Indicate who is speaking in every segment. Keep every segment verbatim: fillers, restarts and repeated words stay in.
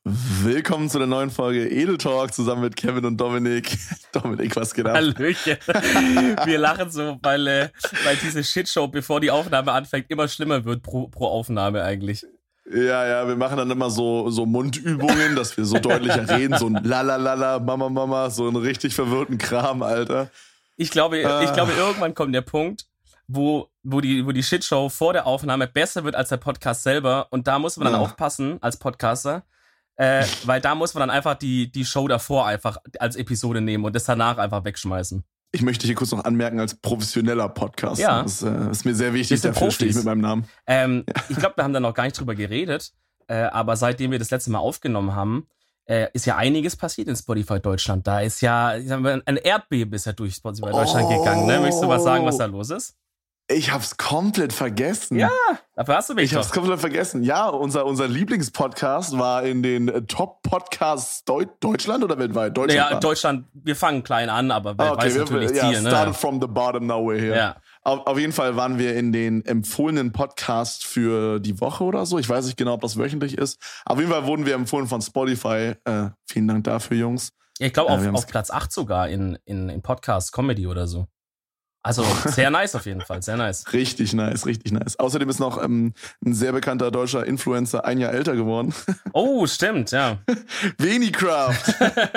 Speaker 1: Willkommen zu der neuen Folge Edel Talk zusammen mit Kevin und Dominik. Dominik, was geht ab?
Speaker 2: Hallöchen. Wir lachen so, weil, äh, weil diese Shitshow, bevor die Aufnahme anfängt, immer schlimmer wird pro, pro Aufnahme eigentlich.
Speaker 1: Ja, ja, wir machen dann immer so, so Mundübungen, dass wir so deutlicher reden, so ein Lalalala, Mama, Mama, so einen richtig verwirrten Kram, Alter.
Speaker 2: Ich glaube,
Speaker 1: Ah.
Speaker 2: ich glaube, irgendwann kommt der Punkt, wo, wo die, wo die Shitshow vor der Aufnahme besser wird als der Podcast selber. Und da muss man dann
Speaker 1: Ah.
Speaker 2: aufpassen als Podcaster. Äh, weil da muss man dann einfach die, die Show davor einfach als Episode nehmen und das danach einfach wegschmeißen.
Speaker 1: Ich möchte hier kurz noch anmerken, als professioneller Podcast.
Speaker 2: Ja.
Speaker 1: Das äh, ist mir sehr
Speaker 2: Wir
Speaker 1: wichtig,
Speaker 2: sind
Speaker 1: dafür stehe ich
Speaker 2: Profis.
Speaker 1: mit meinem Namen.
Speaker 2: Ähm, ich glaube, wir haben da noch gar nicht drüber geredet, äh, aber seitdem wir das letzte Mal aufgenommen haben, äh, ist ja einiges passiert in Spotify Deutschland. Da ist ja ich sag mal, ein Erdbeben ist ja durch Spotify Deutschland
Speaker 1: Oh.
Speaker 2: gegangen. Ne? Möchtest du was sagen, was da los ist?
Speaker 1: Ich hab's komplett vergessen.
Speaker 2: Ja, dafür hast du mich
Speaker 1: Ich hab's
Speaker 2: doch.
Speaker 1: komplett vergessen. Ja, unser, unser Lieblingspodcast war in den äh, Top-Podcasts Deu- Deutschland oder weltweit? Deutschland.
Speaker 2: Ja,
Speaker 1: war.
Speaker 2: Deutschland, wir fangen klein an, aber
Speaker 1: Ah,
Speaker 2: wer
Speaker 1: okay,
Speaker 2: weiß
Speaker 1: wir,
Speaker 2: natürlich
Speaker 1: ja,
Speaker 2: Ziel.
Speaker 1: started
Speaker 2: Ne?
Speaker 1: from the bottom, now we're here.
Speaker 2: Ja.
Speaker 1: Auf, auf jeden Fall waren wir in den empfohlenen Podcast für die Woche oder so. Ich weiß nicht genau, ob das wöchentlich ist. Auf jeden Fall wurden wir empfohlen von Spotify. Äh, vielen Dank dafür, Jungs.
Speaker 2: Ich glaube,
Speaker 1: Ja,
Speaker 2: auf,
Speaker 1: wir haben's-
Speaker 2: auf Platz acht sogar in, in, in Podcast Comedy oder so. Also sehr nice auf jeden Fall, sehr nice.
Speaker 1: Richtig nice, richtig nice. Außerdem ist noch ähm, ein sehr bekannter deutscher Influencer ein Jahr älter geworden.
Speaker 2: Oh, stimmt, ja.
Speaker 1: Venicraft.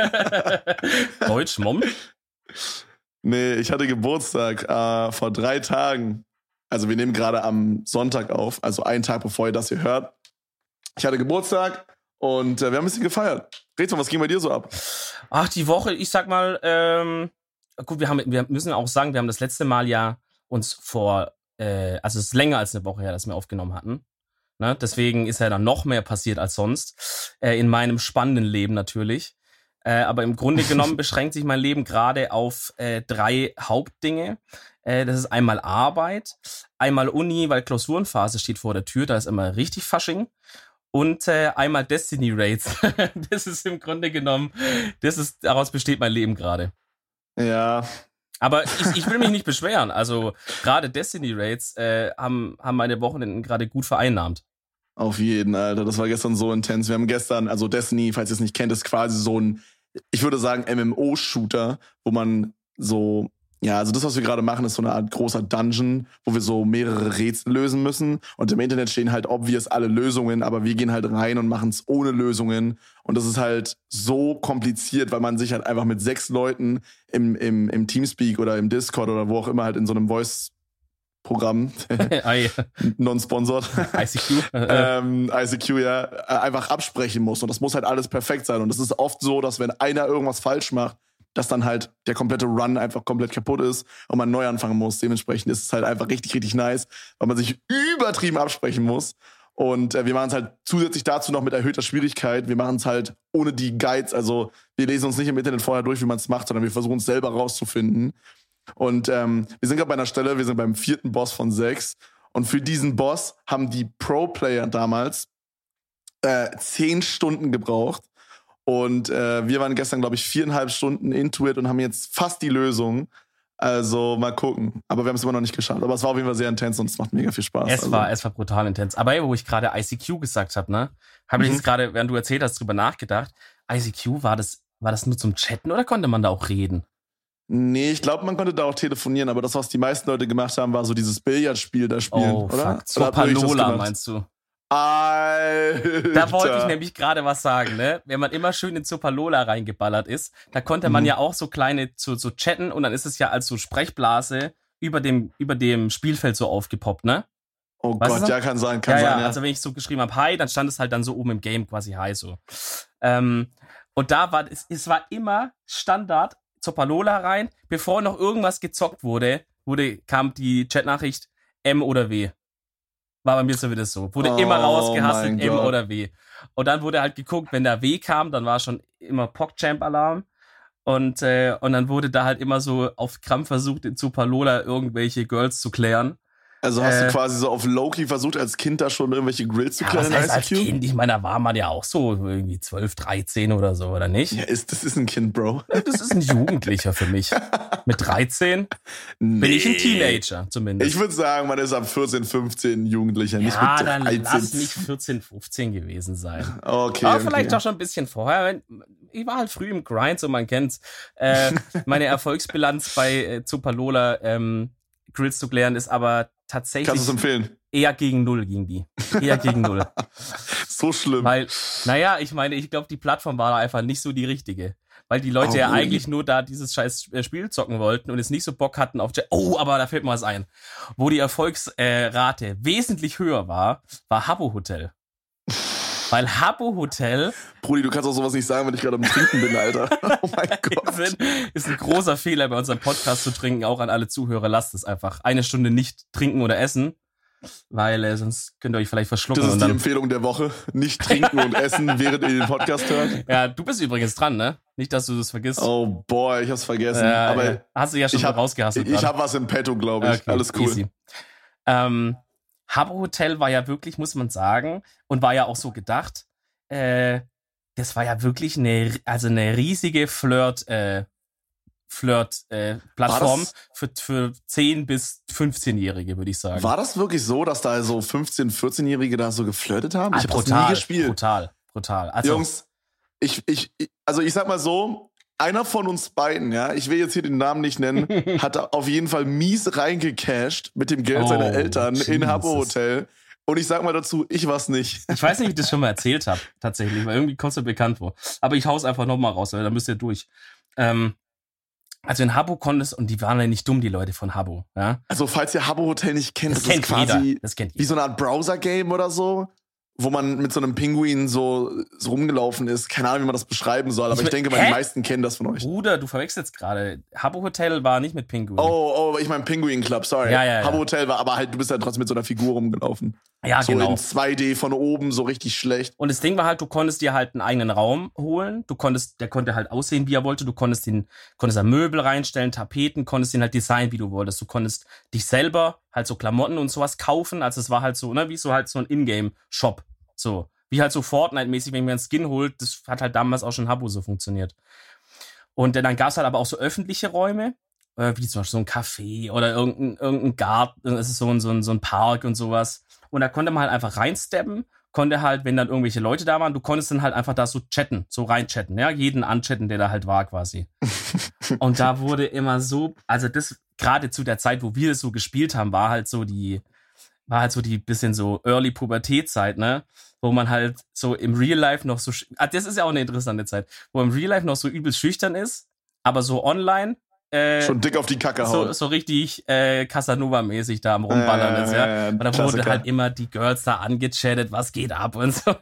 Speaker 2: Deutsch, Mom?
Speaker 1: Nee, ich hatte Geburtstag äh, vor drei Tagen. Also wir nehmen gerade am Sonntag auf, also einen Tag bevor ihr das hier hört. Ich hatte Geburtstag und äh, wir haben ein bisschen gefeiert. Red mal, was ging bei dir so ab?
Speaker 2: Ach, die Woche, ich sag mal, ähm, gut, wir haben, wir müssen auch sagen, wir haben das letzte Mal ja uns vor, äh, also es ist länger als eine Woche her, dass wir aufgenommen hatten. Ne? Deswegen ist ja dann noch mehr passiert als sonst. Äh, in meinem spannenden Leben natürlich. Äh, aber im Grunde genommen beschränkt sich mein Leben gerade auf äh, drei Hauptdinge. Äh, das ist einmal Arbeit, einmal Uni, weil Klausurenphase steht vor der Tür, da ist immer richtig Fasching. Und äh, einmal Destiny Raids. Das ist im Grunde genommen, das ist, daraus besteht mein Leben gerade.
Speaker 1: Ja,
Speaker 2: Aber ich, ich will mich nicht beschweren. Also gerade Destiny Raids äh, haben, haben meine Wochenenden gerade gut vereinnahmt.
Speaker 1: auf jeden, Alter. Das war gestern so intens. Wir haben gestern, also Destiny, falls ihr es nicht kennt, ist quasi so ein, ich würde sagen, M M O-Shooter, wo man so, ja, also das, was wir gerade machen, ist so eine Art großer Dungeon, wo wir so mehrere Rätsel lösen müssen. Und im Internet stehen halt obvious alle Lösungen, aber wir gehen halt rein und machen es ohne Lösungen. Und das ist halt so kompliziert, weil man sich halt einfach mit sechs Leuten im, im, im Teamspeak oder im Discord oder wo auch immer halt in so einem Voice-Programm,
Speaker 2: Ei,
Speaker 1: non-sponsored,
Speaker 2: I C Q.
Speaker 1: ähm, I C Q, ja, äh, einfach absprechen muss. Und das muss halt alles perfekt sein. Und es ist oft so, dass wenn einer irgendwas falsch macht, dass dann halt der komplette Run einfach komplett kaputt ist und man neu anfangen muss. Dementsprechend ist es halt einfach richtig, richtig nice, weil man sich übertrieben absprechen muss. Und äh, wir machen es halt zusätzlich dazu noch mit erhöhter Schwierigkeit. Wir machen es halt ohne die Guides. Also wir lesen uns nicht im Internet vorher durch, wie man es macht, sondern wir versuchen es selber rauszufinden. Und ähm, wir sind gerade bei einer Stelle, wir sind beim vierten Boss von sechs. Und für diesen Boss haben die Pro-Player damals äh, zehn Stunden gebraucht. Und äh, wir waren gestern, glaube ich, viereinhalb Stunden into it und haben jetzt fast die Lösung. Also mal gucken. Aber wir haben es immer noch nicht geschafft. Aber es war auf jeden Fall sehr intens und es macht mega viel Spaß.
Speaker 2: Es
Speaker 1: also.
Speaker 2: war, es war brutal intens. Aber ey, wo ich gerade I C Q gesagt habe, ne, habe ich
Speaker 1: Mhm.
Speaker 2: jetzt gerade, während du erzählt hast, drüber nachgedacht. I C Q, war das, war das nur zum Chatten oder konnte man da auch reden?
Speaker 1: Nee, ich glaube, man konnte da auch telefonieren, aber das, was die meisten Leute gemacht haben, war so dieses Billardspiel da spielen,
Speaker 2: Oh,
Speaker 1: oder?
Speaker 2: fuck.
Speaker 1: Oder habt ihr euch das
Speaker 2: Zopalola,
Speaker 1: gemacht?
Speaker 2: meinst du?
Speaker 1: Alter.
Speaker 2: Da wollte ich nämlich gerade was sagen, ne? Wenn man immer schön in Zopalola reingeballert ist, da konnte man
Speaker 1: Mhm.
Speaker 2: ja auch so kleine, so, so chatten und dann ist es ja als so Sprechblase über dem, über dem Spielfeld so aufgepoppt, ne?
Speaker 1: Oh
Speaker 2: Weißt
Speaker 1: Gott,
Speaker 2: du?
Speaker 1: ja, kann sein, kann
Speaker 2: ja,
Speaker 1: sein,
Speaker 2: ja,
Speaker 1: ja.
Speaker 2: also wenn ich so geschrieben habe, hi, dann stand es halt dann so oben im Game quasi hi so. Ähm, und da war, es, es war immer Standard, Zopalola rein, bevor noch irgendwas gezockt wurde, wurde, kam die Chatnachricht M oder W. War bei mir so wieder so. Wurde
Speaker 1: Oh
Speaker 2: immer rausgehasselt,
Speaker 1: mein
Speaker 2: M
Speaker 1: Gott.
Speaker 2: oder W. Und dann wurde halt geguckt, wenn der W kam, dann war schon immer PogChamp-Alarm. Und, äh, und dann wurde da halt immer so auf Krampf versucht, in Zopalola irgendwelche Girls zu klären.
Speaker 1: Also hast
Speaker 2: Äh,
Speaker 1: du quasi so auf Low-Key versucht, als Kind da schon irgendwelche Grills zu
Speaker 2: Ja,
Speaker 1: klären
Speaker 2: was
Speaker 1: in
Speaker 2: heißt als
Speaker 1: I C Q?
Speaker 2: Kind? Ich meine, da war man ja auch so irgendwie zwölf, dreizehn oder so, oder nicht?
Speaker 1: Ja, ist, das ist ein Kind, Bro.
Speaker 2: Das ist ein Jugendlicher für mich. Mit dreizehn
Speaker 1: Nee.
Speaker 2: bin ich ein Teenager zumindest.
Speaker 1: Ich würde sagen, man ist ab vierzehn, fünfzehn Jugendlicher, nicht
Speaker 2: ja,
Speaker 1: mit
Speaker 2: dann
Speaker 1: dreizehn.
Speaker 2: lass mich vierzehn, fünfzehn gewesen sein.
Speaker 1: Okay,
Speaker 2: Aber
Speaker 1: okay.
Speaker 2: vielleicht auch schon ein bisschen vorher. Wenn- Ich war halt früh im Grind, so man kennt's. Äh, meine Erfolgsbilanz bei äh, Zupalola ähm, Grills zu klären ist aber tatsächlich
Speaker 1: Kannst du es empfehlen?
Speaker 2: eher gegen Null ging die. Eher gegen Null.
Speaker 1: So schlimm.
Speaker 2: Weil, naja, ich meine, ich glaube, die Plattform war da einfach nicht so die richtige. Weil die Leute
Speaker 1: Oh,
Speaker 2: ja
Speaker 1: really?
Speaker 2: eigentlich nur da dieses scheiß äh, Spiel zocken wollten und es nicht so Bock hatten auf... Ja- Oh, aber da fällt mir was ein. Wo die Erfolgsrate äh, wesentlich höher war, war Habbo Hotel. Weil Habbo Hotel
Speaker 1: Brudi, du kannst auch sowas nicht sagen, wenn ich gerade am Trinken bin, Alter. Oh mein Gott.
Speaker 2: ist, ist ein großer Fehler bei unserem Podcast zu trinken. Auch an alle Zuhörer, lasst es einfach. Eine Stunde nicht trinken oder essen, weil äh, sonst könnt ihr euch vielleicht verschlucken.
Speaker 1: Das ist
Speaker 2: und
Speaker 1: die
Speaker 2: dann,
Speaker 1: Empfehlung der Woche. Nicht trinken und essen, während ihr den Podcast hört.
Speaker 2: ja, du bist übrigens dran, ne? Nicht, dass du das vergisst.
Speaker 1: Oh boy, ich hab's vergessen.
Speaker 2: Äh,
Speaker 1: Aber
Speaker 2: ja. Hast du ja schon
Speaker 1: ich hab-
Speaker 2: rausgehasselt.
Speaker 1: ich
Speaker 2: gerade.
Speaker 1: habe was im Petto, glaube ich.
Speaker 2: Okay,
Speaker 1: Alles cool.
Speaker 2: Easy. Ähm, Habbo Hotel war ja wirklich, muss man sagen, und war ja auch so gedacht, äh, das war ja wirklich eine, also eine riesige Flirt, äh, Flirt, äh, Plattform
Speaker 1: War das-
Speaker 2: für, für zehn- bis fünfzehnjährige, würde ich sagen.
Speaker 1: War das wirklich so, dass da so fünfzehn-, vierzehnjährige da so geflirtet haben? Ich
Speaker 2: Ah,
Speaker 1: habe das
Speaker 2: brutal,
Speaker 1: nie gespielt.
Speaker 2: brutal, brutal. Also,
Speaker 1: Jungs, ich, ich, ich, also ich sag mal so, einer von uns beiden, ja, ich will jetzt hier den Namen nicht nennen, hat auf jeden Fall mies reingecasht mit dem Geld
Speaker 2: Oh,
Speaker 1: seiner Eltern in
Speaker 2: Jesus.
Speaker 1: Habbo Hotel. Und ich sag mal dazu, ich war's nicht.
Speaker 2: ich weiß nicht, ob ich das schon mal erzählt habe, tatsächlich, weil irgendwie kommst du bekannt vor. Aber ich hau's einfach nochmal raus, weil da müsst ihr durch. Ähm, also in Habbo konntest, und die waren ja nicht dumm, die Leute von Habbo, ja.
Speaker 1: Also falls ihr Habbo Hotel nicht kennt,
Speaker 2: Das
Speaker 1: das,
Speaker 2: kennt
Speaker 1: ist quasi
Speaker 2: jeder. Das kennt
Speaker 1: wie
Speaker 2: jeder.
Speaker 1: so eine Art Browser-Game oder so, wo man mit so einem Pinguin so, so rumgelaufen ist. Keine Ahnung, wie man das beschreiben soll, aber
Speaker 2: Ich
Speaker 1: ich denke mal,
Speaker 2: Hä?
Speaker 1: die meisten kennen das von euch.
Speaker 2: Bruder, du verwechselst gerade. Habbo Hotel war nicht mit Pinguin.
Speaker 1: Oh, oh, ich mein Pinguin Club, sorry.
Speaker 2: Ja, ja, ja.
Speaker 1: Habbo Hotel war, aber halt, du bist ja trotzdem mit so einer Figur rumgelaufen.
Speaker 2: ja,
Speaker 1: So
Speaker 2: genau.
Speaker 1: in zwei D von oben, so richtig schlecht.
Speaker 2: Und das Ding war halt, du konntest dir halt einen eigenen Raum holen. Du konntest, der konnte halt aussehen, wie er wollte. Du konntest den, konntest da Möbel reinstellen, Tapeten, konntest den halt designen, wie du wolltest. Du konntest dich selber halt so Klamotten und sowas kaufen. Also es war halt so, ne, wie so halt so ein Ingame-Shop. So. Wie halt so Fortnite-mäßig, wenn man einen Skin holt, das hat halt damals auch schon Habbo so funktioniert. Und dann gab es halt aber auch so öffentliche Räume, äh, wie zum Beispiel so ein Café oder irgendein, irgendein Garten, das ist so ein, so, ein, so ein Park und sowas. Und da konnte man halt einfach reinsteppen, konnte halt, wenn dann irgendwelche Leute da waren, du konntest dann halt einfach da so chatten, so reinchatten, ja, jeden anchatten, der da halt war quasi. Und da wurde immer so, also das, gerade zu der Zeit, wo wir das so gespielt haben, war halt so die, war halt so die bisschen so Early Pubertätzeit, ne? Wo man halt so im Real Life noch so, sch- ah, das ist ja auch eine interessante Zeit, wo im Real Life noch so übel schüchtern ist, aber so online, äh,
Speaker 1: Schon dick auf die Kacke
Speaker 2: so,
Speaker 1: hauen.
Speaker 2: so richtig äh, Casanova-mäßig da am Rumballern
Speaker 1: Ja,
Speaker 2: ist,
Speaker 1: ja,
Speaker 2: ja.
Speaker 1: ja,
Speaker 2: Und da wurde
Speaker 1: Klassiker.
Speaker 2: halt immer die Girls da angechattet, was geht ab und so.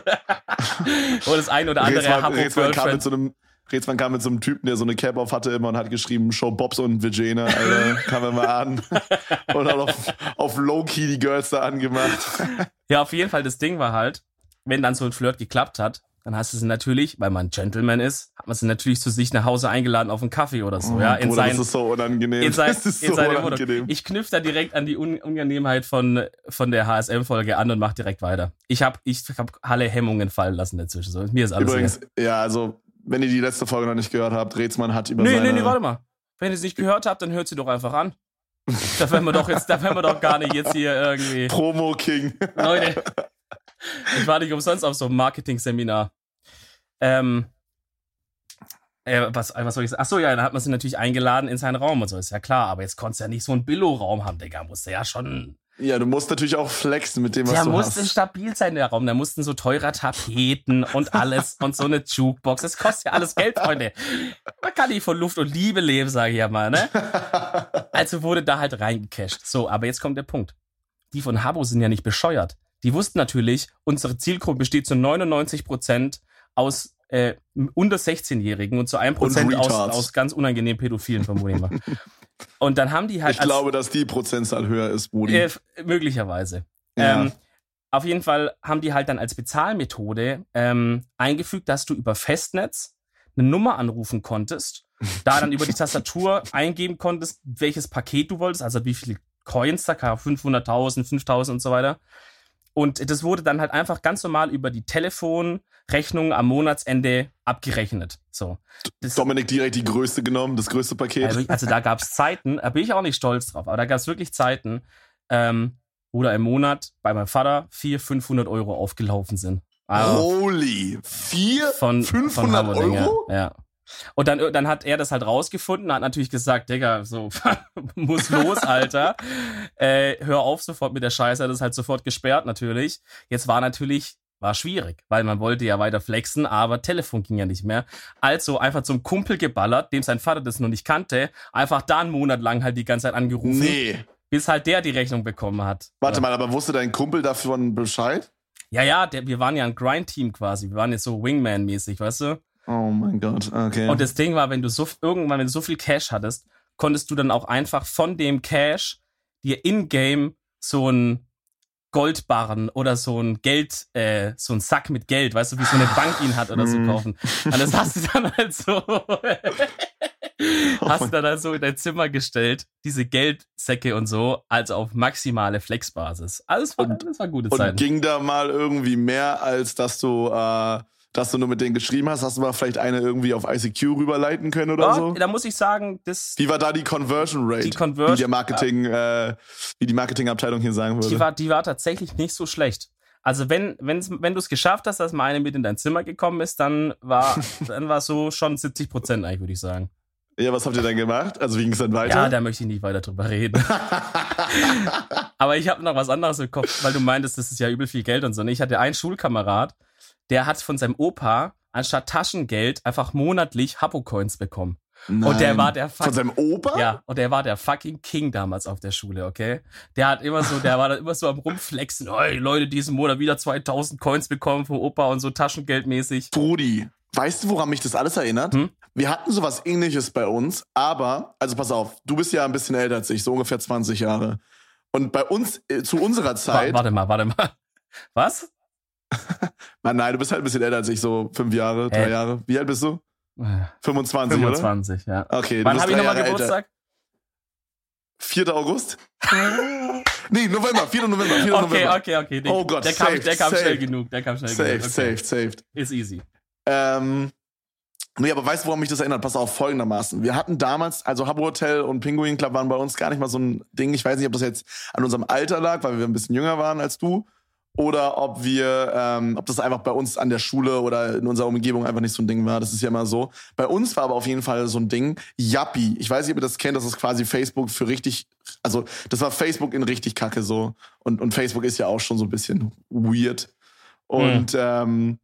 Speaker 2: Und das ein oder andere
Speaker 1: Rätsmann, Rätsmann, kam mit
Speaker 2: Habbo-Girlfriend.
Speaker 1: so einem, Rätsmann kam mit so einem Typen, der so eine Cap auf hatte immer und hat geschrieben, Show Bobs und Vagina, Alter, kam er mal an. Und hat auf, auf Low-Key die Girls da angemacht.
Speaker 2: Ja, auf jeden Fall, das Ding war halt, wenn dann so ein Flirt geklappt hat, dann hast du sie natürlich, weil man Gentleman ist, hat man sie natürlich zu sich nach Hause eingeladen auf einen Kaffee oder so, ja, in
Speaker 1: Bruder,
Speaker 2: sein,
Speaker 1: das ist so unangenehm.
Speaker 2: in sein,
Speaker 1: das ist
Speaker 2: in
Speaker 1: so
Speaker 2: seine
Speaker 1: unangenehm.
Speaker 2: Wohnung. Ich knüpfe da direkt an die Un Unangenehmheit von, von der H S M-Folge an und mach direkt weiter. Ich hab, ich hab alle Hemmungen fallen lassen dazwischen, so. Mir ist alles
Speaker 1: Übrigens,
Speaker 2: egal.
Speaker 1: ja, also, wenn ihr die letzte Folge noch nicht gehört habt, Rätsmann hat über
Speaker 2: Nee,
Speaker 1: seine...
Speaker 2: nee, nee, warte mal. Wenn ihr es nicht gehört habt, dann hört sie doch einfach an. Da werden wir doch jetzt, da werden wir doch gar nicht jetzt hier irgendwie.
Speaker 1: Promo King.
Speaker 2: Leute, ich war nicht umsonst auf so einem Marketing-Seminar. Ähm, äh, was, was soll ich sagen? Achso, ja, dann hat man sie natürlich eingeladen in seinen Raum und so, ist ja klar. Aber jetzt konntest du ja nicht so einen Billo-Raum haben, Digga. Musste ja schon.
Speaker 1: Ja, du musst natürlich auch flexen mit dem, was
Speaker 2: Der
Speaker 1: du
Speaker 2: musste
Speaker 1: hast.
Speaker 2: stabil sein, der Raum. Da mussten so teure Tapeten und alles und so eine Jukebox. Das kostet ja alles Geld, Freunde. Man kann nicht von Luft und Liebe leben, sage ich ja mal, ne? Also wurde da halt reingecasht. So, aber jetzt kommt der Punkt. Die von Habbo sind ja nicht bescheuert. Die wussten natürlich, unsere Zielgruppe besteht zu neunundneunzig Prozent aus äh, unter sechzehnjährigen und zu einem Prozent aus,
Speaker 1: Retards.
Speaker 2: aus ganz unangenehmen Pädophilen, vermute ich mal. Und dann haben die halt
Speaker 1: Ich glaube, dass die Prozentzahl höher ist, Brudi.
Speaker 2: äh, f- möglicherweise.
Speaker 1: Ja.
Speaker 2: Ähm, auf jeden Fall haben die halt dann als Bezahlmethode ähm, eingefügt, dass du über Festnetz eine Nummer anrufen konntest, da dann über die Tastatur eingeben konntest, welches Paket du wolltest, also wie viel Coins, da fünfhunderttausend, fünftausend und so weiter. Und das wurde dann halt einfach ganz normal über die Telefonrechnung am Monatsende abgerechnet. So. Das,
Speaker 1: Dominik direkt die größte genommen, das größte Paket.
Speaker 2: Also, also da gab es Zeiten, da bin ich auch nicht stolz drauf, aber da gab es wirklich Zeiten, ähm, wo da im Monat bei meinem Vater vierhundert, fünfhundert Euro aufgelaufen sind. Also
Speaker 1: Holy! vier,
Speaker 2: von,
Speaker 1: fünfhundert
Speaker 2: von
Speaker 1: Euro?
Speaker 2: Ja. Und dann, dann hat er das halt rausgefunden, hat natürlich gesagt, Digga, so, muss los, Alter. äh, hör auf sofort mit der Scheiße, hat das halt sofort gesperrt natürlich. Jetzt war natürlich, war schwierig, weil man wollte ja weiter flexen, aber Telefon ging ja nicht mehr. Also einfach zum Kumpel geballert, dem sein Vater das noch nicht kannte, einfach da einen Monat lang halt die ganze Zeit angerufen.
Speaker 1: Nee.
Speaker 2: Bis halt der die Rechnung bekommen hat.
Speaker 1: Warte
Speaker 2: ja.
Speaker 1: mal, aber wusste dein Kumpel davon Bescheid?
Speaker 2: Ja, ja, der, wir waren ja ein Grind-Team quasi. Wir waren jetzt so Wingman-mäßig, weißt du?
Speaker 1: Oh mein Gott, okay.
Speaker 2: Und das Ding war, wenn du so irgendwann, wenn du so viel Cash hattest, konntest du dann auch einfach von dem Cash dir in-game so ein Goldbarren oder so ein Geld, äh, so ein Sack mit Geld, weißt du, wie so eine Bank ihn hat oder so kaufen. Und das hast du dann halt so, hast du dann halt so in dein Zimmer gestellt, diese Geldsäcke und so, also auf maximale Flexbasis. Alles war, das war gute Zeit.
Speaker 1: Und ging da mal irgendwie mehr, als dass du, äh, dass du nur mit denen geschrieben hast? Hast du mal vielleicht eine irgendwie auf I C Q rüberleiten können oder
Speaker 2: ja,
Speaker 1: so?
Speaker 2: Da muss ich sagen, das...
Speaker 1: Wie war da die Conversion Rate?
Speaker 2: Die Conversion...
Speaker 1: Wie, der Marketing, ja. äh, wie die Marketingabteilung hier sagen würde.
Speaker 2: Die war, die war tatsächlich nicht so schlecht. Also wenn, wenn's, wenn du es geschafft hast, dass mal eine mit in dein Zimmer gekommen ist, dann war dann war so schon siebzig Prozent eigentlich, würde ich sagen.
Speaker 1: Ja, was habt ihr dann gemacht? Also wie ging es dann weiter?
Speaker 2: Ja, da möchte ich nicht weiter drüber reden. Aber ich habe noch was anderes im Kopf, weil du meintest, das ist ja übel viel Geld und so. Ich hatte einen Schulkamerad, der hat von seinem Opa anstatt Taschengeld einfach monatlich Habbo-Coins bekommen.
Speaker 1: Nein.
Speaker 2: Und der war der
Speaker 1: Von seinem Opa?
Speaker 2: Ja, und der war der fucking King damals auf der Schule, okay? Der hat immer so, der war dann immer so am rumflexen, hey, Leute, diesen Monat wieder zweitausend Coins bekommen vom Opa und so taschengeldmäßig.
Speaker 1: Brudi, weißt du, woran mich das alles erinnert?
Speaker 2: Hm?
Speaker 1: Wir hatten sowas Ähnliches bei uns, aber, also pass auf, du bist ja ein bisschen älter als ich, so ungefähr zwanzig Jahre. Und bei uns, äh, zu unserer Zeit...
Speaker 2: Warte mal, warte mal. Was?
Speaker 1: Nein, nein, du bist halt ein bisschen älter als ich, so fünf Jahre, drei
Speaker 2: äh.
Speaker 1: Jahre. Wie alt bist du? fünfundzwanzig,
Speaker 2: fünfundzwanzig,
Speaker 1: oder?
Speaker 2: ja.
Speaker 1: Okay,
Speaker 2: wann habe ich nochmal Geburtstag?
Speaker 1: Älter. vierter August? Nee, November, vierter November, vierter
Speaker 2: okay,
Speaker 1: November.
Speaker 2: Okay, okay, okay.
Speaker 1: Oh Gott,
Speaker 2: der kam,
Speaker 1: saved,
Speaker 2: der kam
Speaker 1: saved.
Speaker 2: schnell genug, der kam schnell
Speaker 1: Saved,
Speaker 2: genug. Okay.
Speaker 1: saved, saved.
Speaker 2: Ist easy.
Speaker 1: Ähm, nee, aber weißt du, woran mich das erinnert? Pass auf, folgendermaßen. Wir hatten damals, also Habbo Hotel und Pinguin Club waren bei uns gar nicht mal so ein Ding. Ich weiß nicht, ob das jetzt an unserem Alter lag, weil wir ein bisschen jünger waren als du. Oder ob wir, ähm, ob das einfach bei uns an der Schule oder in unserer Umgebung einfach nicht so ein Ding war. Das ist ja immer so. Bei uns war aber auf jeden Fall so ein Ding. Yappi. Ich weiß nicht, ob ihr das kennt. Das ist quasi Facebook für richtig, also das war Facebook in richtig Kacke so. Und, und Facebook ist ja auch schon so ein bisschen weird. Und mhm. ähm,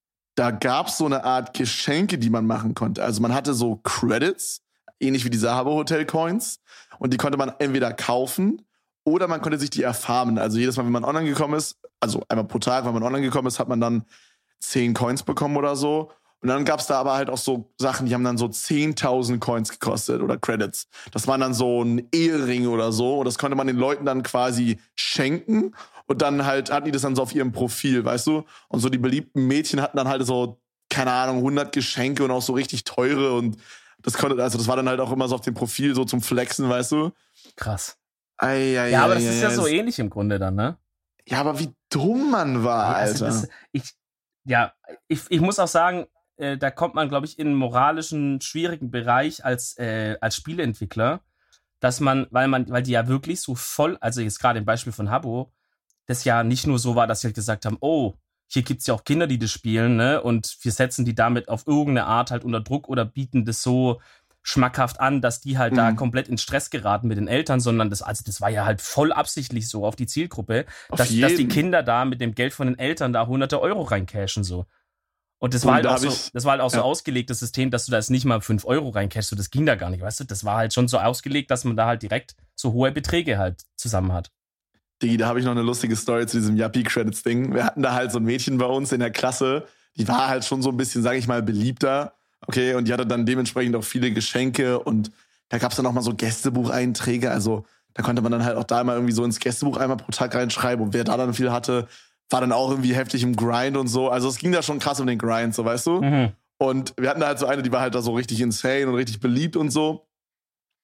Speaker 1: da gab's so eine Art Geschenke, die man machen konnte. Also man hatte so Credits, ähnlich wie diese Habbo Hotel Coins. Und die konnte man entweder kaufen oder man konnte sich die erfarmen. Also jedes Mal, wenn man online gekommen ist, also einmal pro Tag, wenn man online gekommen ist, hat man dann zehn Coins bekommen oder so. Und dann gab's da aber halt auch so Sachen, die haben dann so zehntausend Coins gekostet oder Credits. Das waren dann so ein Ehering oder so. Und das konnte man den Leuten dann quasi schenken. Und dann halt hatten die das dann so auf ihrem Profil, weißt du? Und so die beliebten Mädchen hatten dann halt so, keine Ahnung, hundert Geschenke und auch so richtig teure. Und das konnte, also das war dann halt auch immer so auf dem Profil so zum Flexen, weißt du?
Speaker 2: Krass.
Speaker 1: Ei, ei,
Speaker 2: ja, aber
Speaker 1: ei,
Speaker 2: das
Speaker 1: ei,
Speaker 2: ist ja
Speaker 1: ei.
Speaker 2: so ähnlich im Grunde dann, ne?
Speaker 1: Ja, aber wie dumm man war,
Speaker 2: Also
Speaker 1: Alter.
Speaker 2: das, ich, ja, ich, ich muss auch sagen, äh, da kommt man, glaube ich, in einen moralischen, schwierigen Bereich als, äh, als Spieleentwickler, dass man, weil man, weil die ja wirklich so voll, also jetzt gerade im Beispiel von Habbo, das ja nicht nur so war, dass sie halt gesagt haben, oh, hier gibt's ja auch Kinder, die das spielen, ne? Und wir setzen die damit auf irgendeine Art halt unter Druck oder bieten das so schmackhaft an, dass die halt mhm. da komplett in Stress geraten mit den Eltern, sondern das, also das war ja halt voll absichtlich so auf die Zielgruppe, dass, dass die Kinder da mit dem Geld von den Eltern da hunderte Euro reincashen so. Und das war halt auch so, das war halt auch so ausgelegt, das System, dass du da jetzt nicht mal fünf Euro reincashst, so, das ging da gar nicht, weißt du? Das war halt schon so ausgelegt, dass man da halt direkt so hohe Beträge halt zusammen hat.
Speaker 1: Digi, da habe ich noch eine lustige Story zu diesem Yappi-Credits-Ding. Wir hatten da halt so ein Mädchen bei uns in der Klasse, die war halt schon so ein bisschen, sage ich mal, beliebter. Okay, und die hatte dann dementsprechend auch viele Geschenke und da gab's dann auch mal so Gästebucheinträge, also da konnte man dann halt auch da mal irgendwie so ins Gästebuch einmal pro Tag reinschreiben und wer da dann viel hatte, war dann auch irgendwie heftig im Grind und so, also es ging da schon krass um den Grind, so weißt du? Mhm. Und wir hatten da halt so eine, die war halt da so richtig insane und richtig beliebt und so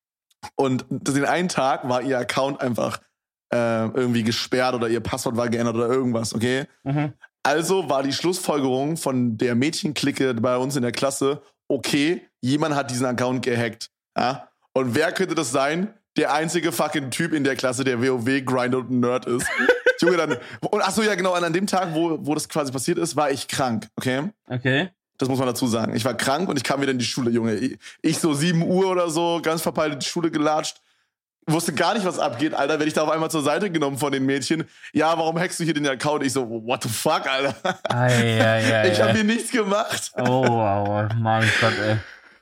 Speaker 1: Und den einen Tag war ihr Account einfach äh, irgendwie gesperrt oder ihr Passwort war geändert oder irgendwas, okay?
Speaker 2: Mhm.
Speaker 1: Also war die Schlussfolgerung von der Mädchenklicke bei uns in der Klasse, okay, jemand hat diesen Account gehackt. Ja? Und wer könnte das sein? Der einzige fucking Typ in der Klasse, der WoW-Grinder und Nerd ist. Junge, dann. Und achso, ja, genau, an dem Tag, wo, wo das quasi passiert ist, war ich krank, okay?
Speaker 2: Okay.
Speaker 1: Das muss man dazu sagen. Ich war krank und ich kam wieder in die Schule, Junge. Ich, ich so sieben Uhr oder so, ganz verpeilt in die Schule gelatscht. Wusste gar nicht, was abgeht, Alter. Werde ich da auf einmal zur Seite genommen von den Mädchen. Ja, warum hackst du hier den Account? Ich so, what the fuck, Alter?
Speaker 2: Ei, ei, ei,
Speaker 1: ich hab hier nichts gemacht.
Speaker 2: Oh, oh, mein Gott, ey.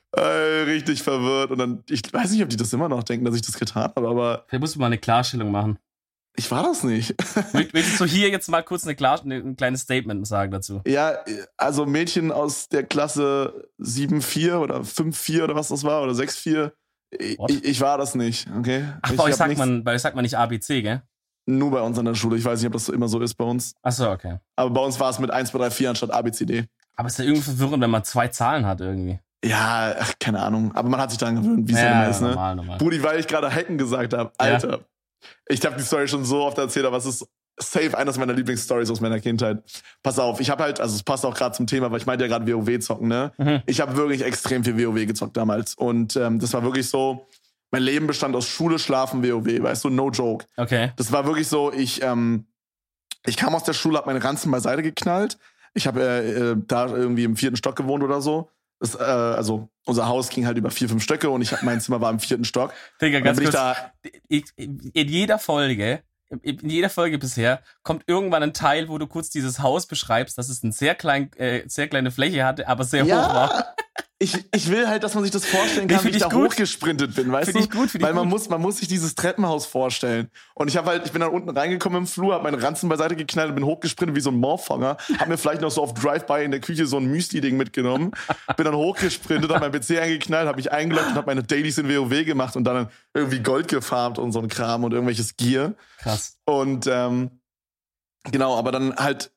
Speaker 1: Äh, richtig verwirrt. Und dann, ich weiß nicht, ob die das immer noch denken, dass ich das getan habe, aber.
Speaker 2: Vielleicht musst du mal eine Klarstellung machen.
Speaker 1: Ich war das nicht.
Speaker 2: Willst du hier jetzt mal kurz eine Klar- ein kleines Statement sagen dazu?
Speaker 1: Ja, also Mädchen aus der Klasse sieben vier oder fünf vier oder was das war, oder sechs vier. Ich, ich war das nicht, okay?
Speaker 2: Ach,
Speaker 1: ich
Speaker 2: bei euch, sagt man, bei euch sagt man nicht A B C, gell?
Speaker 1: Nur bei uns an der Schule. Ich weiß nicht, ob das immer so ist bei uns.
Speaker 2: Ach so, okay.
Speaker 1: Aber bei uns war es mit eins, zwei, drei, vier anstatt A, B, C, D.
Speaker 2: Aber es ist ja irgendwie verwirrend, wenn man zwei Zahlen hat irgendwie.
Speaker 1: Ja, ach, keine Ahnung. Aber man hat sich daran gewöhnt, wie es
Speaker 2: ja,
Speaker 1: ja immer ist, ne?
Speaker 2: Normal, normal.
Speaker 1: Brudi, weil ich gerade hacken gesagt habe. Alter. Ja. Ich habe die Story schon so oft erzählt, aber es ist safe eines meiner Lieblingsstories aus meiner Kindheit. Pass auf, ich habe halt, also es passt auch gerade zum Thema, weil ich meinte ja gerade WoW zocken, ne? Mhm. Ich habe wirklich extrem viel WoW gezockt damals. Und ähm, das war wirklich so, mein Leben bestand aus Schule, Schlafen, WoW, weißt du, no joke.
Speaker 2: Okay.
Speaker 1: Das war wirklich so, ich, ähm, ich kam aus der Schule, hab meine Ranzen beiseite geknallt. Ich habe äh, da irgendwie im vierten Stock gewohnt oder so. Das, äh, also unser Haus ging halt über vier, fünf Stöcke und ich hab, mein Zimmer war im vierten Stock.
Speaker 2: Digga, ganz kurz, da ich, in jeder Folge, in jeder Folge bisher, kommt irgendwann ein Teil, wo du kurz dieses Haus beschreibst, dass es eine sehr, klein, äh, sehr kleine Fläche hatte, aber sehr ja. hoch war.
Speaker 1: Ich, ich will halt, dass man sich das vorstellen kann, wie ich da gut. hochgesprintet bin, weißt
Speaker 2: find
Speaker 1: du?
Speaker 2: Ich gut,
Speaker 1: Weil man
Speaker 2: gut.
Speaker 1: muss, man muss sich dieses Treppenhaus vorstellen. Und ich habe halt, ich bin dann unten reingekommen im Flur, hab meine Ranzen beiseite geknallt und bin hochgesprintet wie so ein Morphonger. Hab mir vielleicht noch so auf Drive-By in der Küche so ein Müsli-Ding mitgenommen. Bin dann hochgesprintet, hab mein P C eingeknallt, hab mich eingeloggt und hab meine Dailies in WoW gemacht und dann irgendwie Gold gefarmt und so ein Kram und irgendwelches Gear.
Speaker 2: Krass.
Speaker 1: Und ähm, genau, aber dann halt,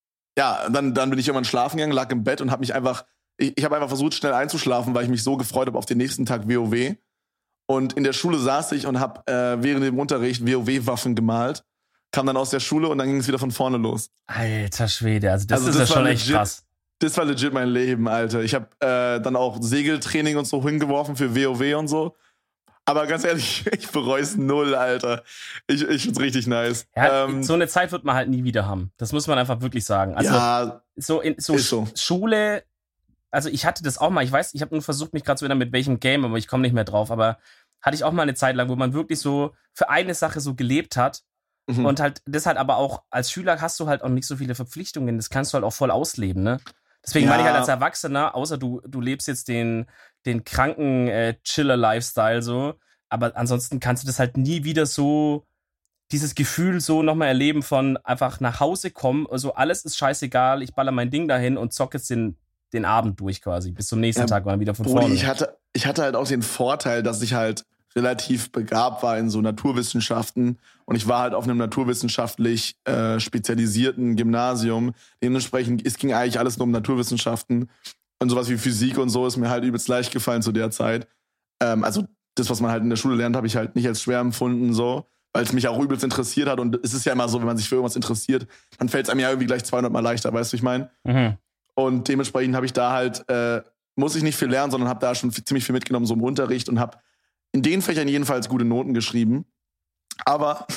Speaker 1: ja, dann, dann bin ich irgendwann schlafen gegangen, lag im Bett und hab mich einfach Ich, ich habe einfach versucht, schnell einzuschlafen, weil ich mich so gefreut habe auf den nächsten Tag WoW. Und in der Schule saß ich und habe äh, während dem Unterricht WoW-Waffen gemalt. Kam dann aus der Schule und dann ging es wieder von vorne los.
Speaker 2: Alter Schwede, also das
Speaker 1: also
Speaker 2: ist
Speaker 1: das
Speaker 2: ja schon
Speaker 1: legit,
Speaker 2: echt krass.
Speaker 1: Das war legit mein Leben, Alter. Ich habe äh, dann auch Segeltraining und so hingeworfen für WoW und so. Aber ganz ehrlich, ich bereue es null, Alter. Ich, ich find's richtig nice.
Speaker 2: Ja,
Speaker 1: ähm,
Speaker 2: so eine Zeit wird man halt nie wieder haben. Das muss man einfach wirklich sagen. Also
Speaker 1: ja,
Speaker 2: so in so,
Speaker 1: ist so.
Speaker 2: Schule. Also ich hatte das auch mal, ich weiß, ich habe nur versucht, mich gerade zu erinnern, mit welchem Game, aber ich komme nicht mehr drauf, aber hatte ich auch mal eine Zeit lang, wo man wirklich so für eine Sache so gelebt hat mhm. und halt, das halt aber auch, als Schüler hast du halt auch nicht so viele Verpflichtungen, das kannst du halt auch voll ausleben, ne? Deswegen ja. meine ich halt als Erwachsener, außer du, du lebst jetzt den, den kranken äh, Chiller-Lifestyle so, aber ansonsten kannst du das halt nie wieder so, dieses Gefühl so nochmal erleben von einfach nach Hause kommen, also alles ist scheißegal, ich baller mein Ding dahin und zock jetzt den den Abend durch quasi, bis zum nächsten ja, Tag war wieder von
Speaker 1: Brudi,
Speaker 2: vorne.
Speaker 1: Ich hatte, ich hatte halt auch den Vorteil, dass ich halt relativ begabt war in so Naturwissenschaften und ich war halt auf einem naturwissenschaftlich äh, spezialisierten Gymnasium. Dementsprechend, es ging eigentlich alles nur um Naturwissenschaften und sowas wie Physik und so ist mir halt übelst leicht gefallen zu der Zeit. Ähm, also das, was man halt in der Schule lernt, habe ich halt nicht als schwer empfunden, so, weil es mich auch übelst interessiert hat und es ist ja immer so, wenn man sich für irgendwas interessiert, dann fällt es einem ja irgendwie gleich zweihundert Mal leichter, weißt du, ich meine?
Speaker 2: Mhm.
Speaker 1: Und dementsprechend habe ich da halt, äh, muss ich nicht viel lernen, sondern habe da schon ziemlich viel mitgenommen, so im Unterricht und habe in den Fächern jedenfalls gute Noten geschrieben. Aber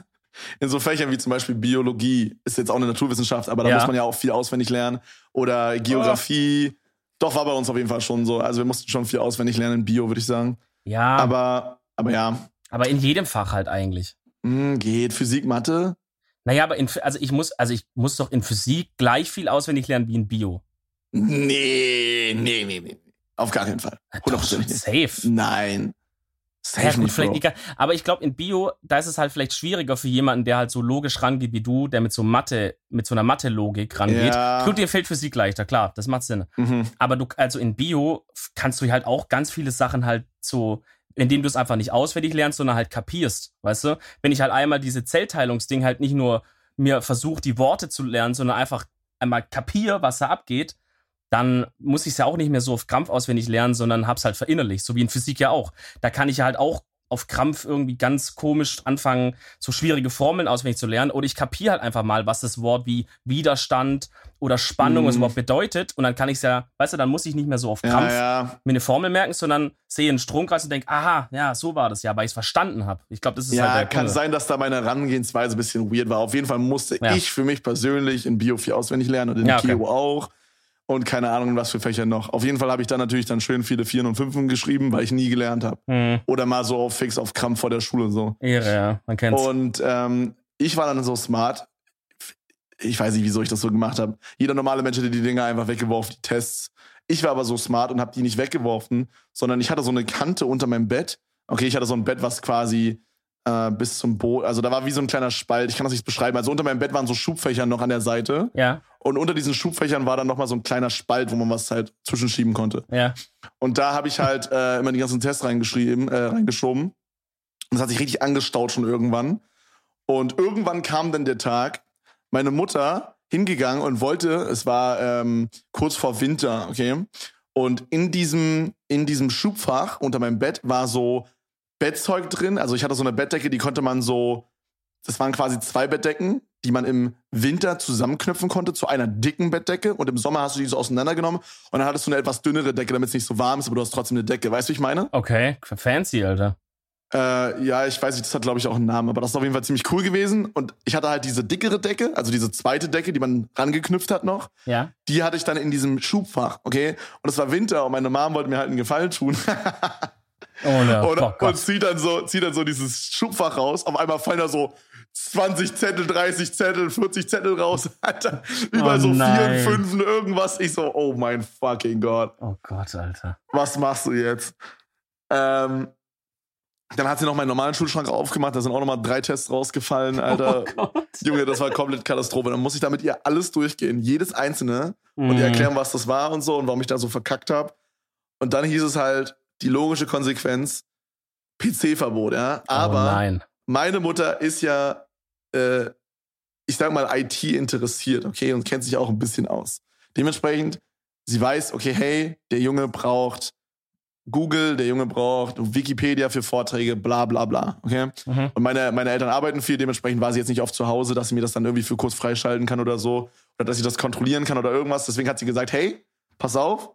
Speaker 1: in so Fächern wie zum Beispiel Biologie, ist jetzt auch eine Naturwissenschaft, aber da
Speaker 2: ja.
Speaker 1: muss man ja auch viel auswendig lernen. Oder Geografie, oh. doch war bei uns auf jeden Fall schon so. Also wir mussten schon viel auswendig lernen in Bio, würde ich sagen.
Speaker 2: Ja.
Speaker 1: Aber, aber ja.
Speaker 2: Aber in jedem Fach halt eigentlich.
Speaker 1: Mm, geht. Physik, Mathe.
Speaker 2: Naja, aber in, also ich muss, also ich muss doch in Physik gleich viel auswendig lernen wie in Bio.
Speaker 1: Nee, nee, nee, nee. Auf gar keinen Fall.
Speaker 2: hundert Prozent nicht. Safe.
Speaker 1: Nein. Safe
Speaker 2: ja, gut,
Speaker 1: nicht,
Speaker 2: vielleicht nicht, aber ich glaube, in Bio, da ist es halt vielleicht schwieriger für jemanden, der halt so logisch rangeht wie du, der mit so Mathe, mit so einer Mathe-Logik rangeht.
Speaker 1: Ja.
Speaker 2: Gut, dir fällt Physik leichter, klar, das macht Sinn.
Speaker 1: Mhm.
Speaker 2: Aber du, also in Bio kannst du halt auch ganz viele Sachen halt so, indem du es einfach nicht auswendig lernst, sondern halt kapierst, weißt du? Wenn ich halt einmal diese Zellteilungsding halt nicht nur mir versuche, die Worte zu lernen, sondern einfach einmal kapier, was da abgeht, dann muss ich es ja auch nicht mehr so auf Krampf auswendig lernen, sondern hab's halt verinnerlicht, so wie in Physik ja auch. Da kann ich ja halt auch auf Krampf irgendwie ganz komisch anfangen, so schwierige Formeln auswendig zu lernen. Oder ich kapiere halt einfach mal, was das Wort wie Widerstand oder Spannung
Speaker 1: Mhm.
Speaker 2: was überhaupt bedeutet. Und dann kann ich es ja, weißt du, dann muss ich nicht mehr so auf Krampf
Speaker 1: Ja, ja.
Speaker 2: mir eine Formel merken, sondern sehe einen Stromkreis und denke, aha, ja, so war das ja, weil ich es verstanden habe. Ich glaube, das ist
Speaker 1: Ja,
Speaker 2: halt der
Speaker 1: kann
Speaker 2: Kunde.
Speaker 1: sein, dass da meine Herangehensweise ein bisschen weird war. Auf jeden Fall musste
Speaker 2: Ja.
Speaker 1: ich für mich persönlich in Bio vier auswendig lernen und in
Speaker 2: Ja, okay.
Speaker 1: Kio auch. Und keine Ahnung, was für Fächer noch. Auf jeden Fall habe ich dann natürlich dann schön viele Vieren und Fünfen geschrieben, weil ich nie gelernt habe.
Speaker 2: Hm,
Speaker 1: Oder mal so auf fix auf Krampf vor der Schule so.
Speaker 2: Ehre, ja, man kennt's.
Speaker 1: Und ähm, ich war dann so smart. Ich weiß nicht, wieso ich das so gemacht habe. Jeder normale Mensch hätte die Dinger einfach weggeworfen, die Tests. Ich war aber so smart und habe die nicht weggeworfen, sondern ich hatte so eine Kante unter meinem Bett. Okay, ich hatte so ein Bett, was quasi äh, bis zum Boden, also da war wie so ein kleiner Spalt. Ich kann das nicht beschreiben. Also unter meinem Bett waren so Schubfächer noch an der Seite.
Speaker 2: Ja,
Speaker 1: Und unter diesen Schubfächern war dann nochmal so ein kleiner Spalt, wo man was halt zwischenschieben konnte.
Speaker 2: ja.
Speaker 1: Und da habe ich halt äh, immer die ganzen Tests reingeschrieben, äh, reingeschoben. Und das hat sich richtig angestaut schon irgendwann. Und irgendwann kam dann der Tag, meine Mutter hingegangen und wollte, es war ähm, kurz vor Winter, okay? Und in diesem, in diesem Schubfach unter meinem Bett war so Bettzeug drin. Also ich hatte so eine Bettdecke, die konnte man so, das waren quasi zwei Bettdecken, die man im Winter zusammenknüpfen konnte zu einer dicken Bettdecke. Und im Sommer hast du die so auseinandergenommen und dann hattest du eine etwas dünnere Decke, damit es nicht so warm ist, aber du hast trotzdem eine Decke. Weißt du, wie ich meine?
Speaker 2: Okay, fancy, Alter.
Speaker 1: Äh, ja, ich weiß nicht, das hat, glaube ich, auch einen Namen, aber das ist auf jeden Fall ziemlich cool gewesen. Und ich hatte halt diese dickere Decke, also diese zweite Decke, die man rangeknüpft hat noch.
Speaker 2: Ja.
Speaker 1: Die hatte ich dann in diesem Schubfach, okay? Und es war Winter und meine Mom wollte mir halt einen Gefallen tun.
Speaker 2: Oh no,
Speaker 1: und,
Speaker 2: oh
Speaker 1: und
Speaker 2: Gott.
Speaker 1: zieht dann so, zieht dann so dieses Schubfach raus. Auf einmal fallen da so zwanzig Zettel, dreißig Zettel, vierzig Zettel raus. Alter, überall
Speaker 2: Oh
Speaker 1: so
Speaker 2: nein.
Speaker 1: vier, fünf, irgendwas. Ich so, oh mein fucking Gott.
Speaker 2: Oh Gott, Alter.
Speaker 1: Was machst du jetzt? Ähm, dann hat sie noch meinen normalen Schulschrank aufgemacht, da sind auch nochmal drei Tests rausgefallen, Alter.
Speaker 2: Oh Gott.
Speaker 1: Junge, das war komplett Katastrophe. Dann muss ich da mit ihr alles durchgehen, jedes einzelne, und
Speaker 2: Mhm.
Speaker 1: ihr erklären, was das war und so und warum ich da so verkackt habe. Und dann hieß es halt, die logische Konsequenz, P C-Verbot, ja. Aber
Speaker 2: oh nein.
Speaker 1: meine Mutter ist ja, äh, ich sag mal, I T interessiert, okay, und kennt sich auch ein bisschen aus. Dementsprechend, sie weiß, okay, hey, der Junge braucht Google, der Junge braucht Wikipedia für Vorträge, bla bla bla, okay?
Speaker 2: Mhm.
Speaker 1: Und meine, meine Eltern arbeiten viel, dementsprechend war sie jetzt nicht oft zu Hause, dass sie mir das dann irgendwie für kurz freischalten kann oder so, oder dass ich das kontrollieren kann oder irgendwas. Deswegen hat sie gesagt, hey, pass auf,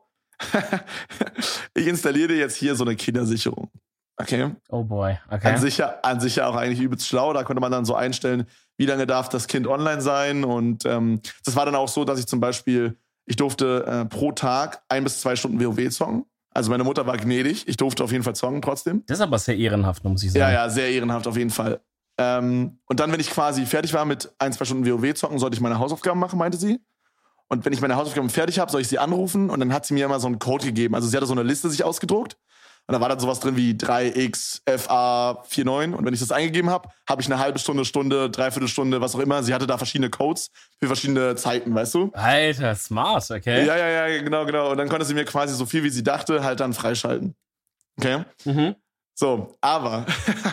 Speaker 1: ich installiere dir jetzt hier so eine Kindersicherung, okay?
Speaker 2: Oh boy, okay.
Speaker 1: An sich, ja, an sich ja auch eigentlich übelst schlau. Da konnte man dann so einstellen, wie lange darf das Kind online sein. Und ähm, das war dann auch so, dass ich zum Beispiel, ich durfte äh, pro Tag ein bis zwei Stunden WoW zocken. Also meine Mutter war gnädig. Ich durfte auf jeden Fall zocken trotzdem.
Speaker 2: Das ist aber sehr ehrenhaft, muss ich sagen.
Speaker 1: Ja, ja, sehr ehrenhaft auf jeden Fall. Ähm, und dann, wenn ich quasi fertig war mit ein, zwei Stunden WoW zocken, sollte ich meine Hausaufgaben machen, meinte sie. Und wenn ich meine Hausaufgaben fertig habe, soll ich sie anrufen. Und dann hat sie mir immer so einen Code gegeben. Also sie hatte so eine Liste sich ausgedruckt. Und da war dann sowas drin wie drei x F A neunundvierzig. Und wenn ich das eingegeben habe, habe ich eine halbe Stunde, Stunde, dreiviertel Stunde, was auch immer. Sie hatte da verschiedene Codes für verschiedene Zeiten, weißt du?
Speaker 2: Alter, smart, okay.
Speaker 1: Ja, ja, ja, genau, genau. Und dann konnte sie mir quasi so viel, wie sie dachte, halt dann freischalten. Okay?
Speaker 2: Mhm.
Speaker 1: So, aber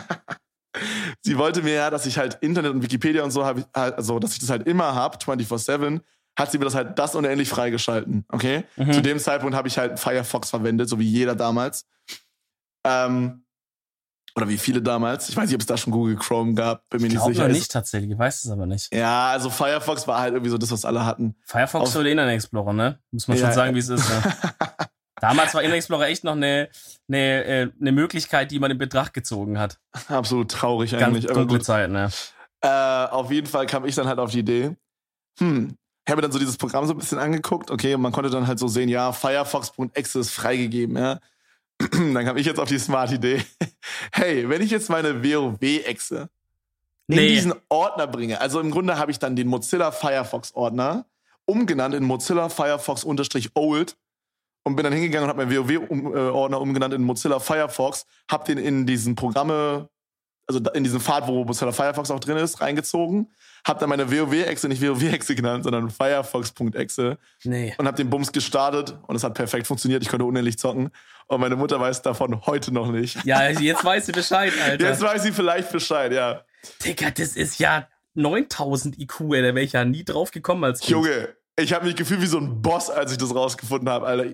Speaker 1: sie wollte mir ja, dass ich halt Internet und Wikipedia und so habe, also dass ich das halt immer habe, vierundzwanzig sieben, hat sie mir das halt das unendlich freigeschalten, okay?
Speaker 2: Mhm.
Speaker 1: Zu dem Zeitpunkt habe ich halt Firefox verwendet, so wie jeder damals. Ähm, oder wie viele damals. Ich weiß nicht, ob es da schon Google Chrome gab, bin mir
Speaker 2: Ich
Speaker 1: nicht
Speaker 2: glaube
Speaker 1: sicher.
Speaker 2: noch nicht tatsächlich, ich weiß es aber nicht.
Speaker 1: Ja, also Firefox war halt irgendwie so das, was alle hatten.
Speaker 2: Firefox
Speaker 1: Auf-
Speaker 2: oder Internet Explorer, ne? Muss man
Speaker 1: Ja,
Speaker 2: schon sagen, wie es ist. Ne? Damals war Internet Explorer echt noch eine, eine, äh, eine Möglichkeit, die man in Betracht gezogen hat.
Speaker 1: Absolut traurig
Speaker 2: Ganz
Speaker 1: eigentlich. aber
Speaker 2: dunkle
Speaker 1: gut.
Speaker 2: Zeiten, ne?
Speaker 1: Äh, auf jeden Fall kam ich dann halt auf die Idee, hm, ich habe mir dann so dieses Programm so ein bisschen angeguckt, okay, und man konnte dann halt so sehen, ja, Firefox.exe ist freigegeben, ja. Dann kam ich jetzt auf die smart Idee, hey, wenn ich jetzt meine WoW-Exe in
Speaker 2: Nee.
Speaker 1: diesen Ordner bringe, also im Grunde habe ich dann den Mozilla Firefox-Ordner umgenannt in Mozilla Firefox-Old und bin dann hingegangen und habe meinen WoW-Ordner umgenannt in Mozilla Firefox, hab den in diesen Programme, also in diesen Pfad, wo Mozilla Firefox auch drin ist, reingezogen, hab dann meine WoW-Exe nicht WoW-Exe genannt, sondern Firefox.exe
Speaker 2: Nee.
Speaker 1: und hab den Bums gestartet und es hat perfekt funktioniert, ich konnte unendlich zocken und meine Mutter weiß davon heute noch nicht.
Speaker 2: Ja, jetzt weiß sie Bescheid, Alter.
Speaker 1: Jetzt weiß sie vielleicht Bescheid, ja.
Speaker 2: Digga, das ist ja neuntausend I Q, ey, da wäre ich ja nie drauf gekommen als Kind.
Speaker 1: Junge, ich habe mich gefühlt wie so ein Boss, als ich das rausgefunden habe, Alter.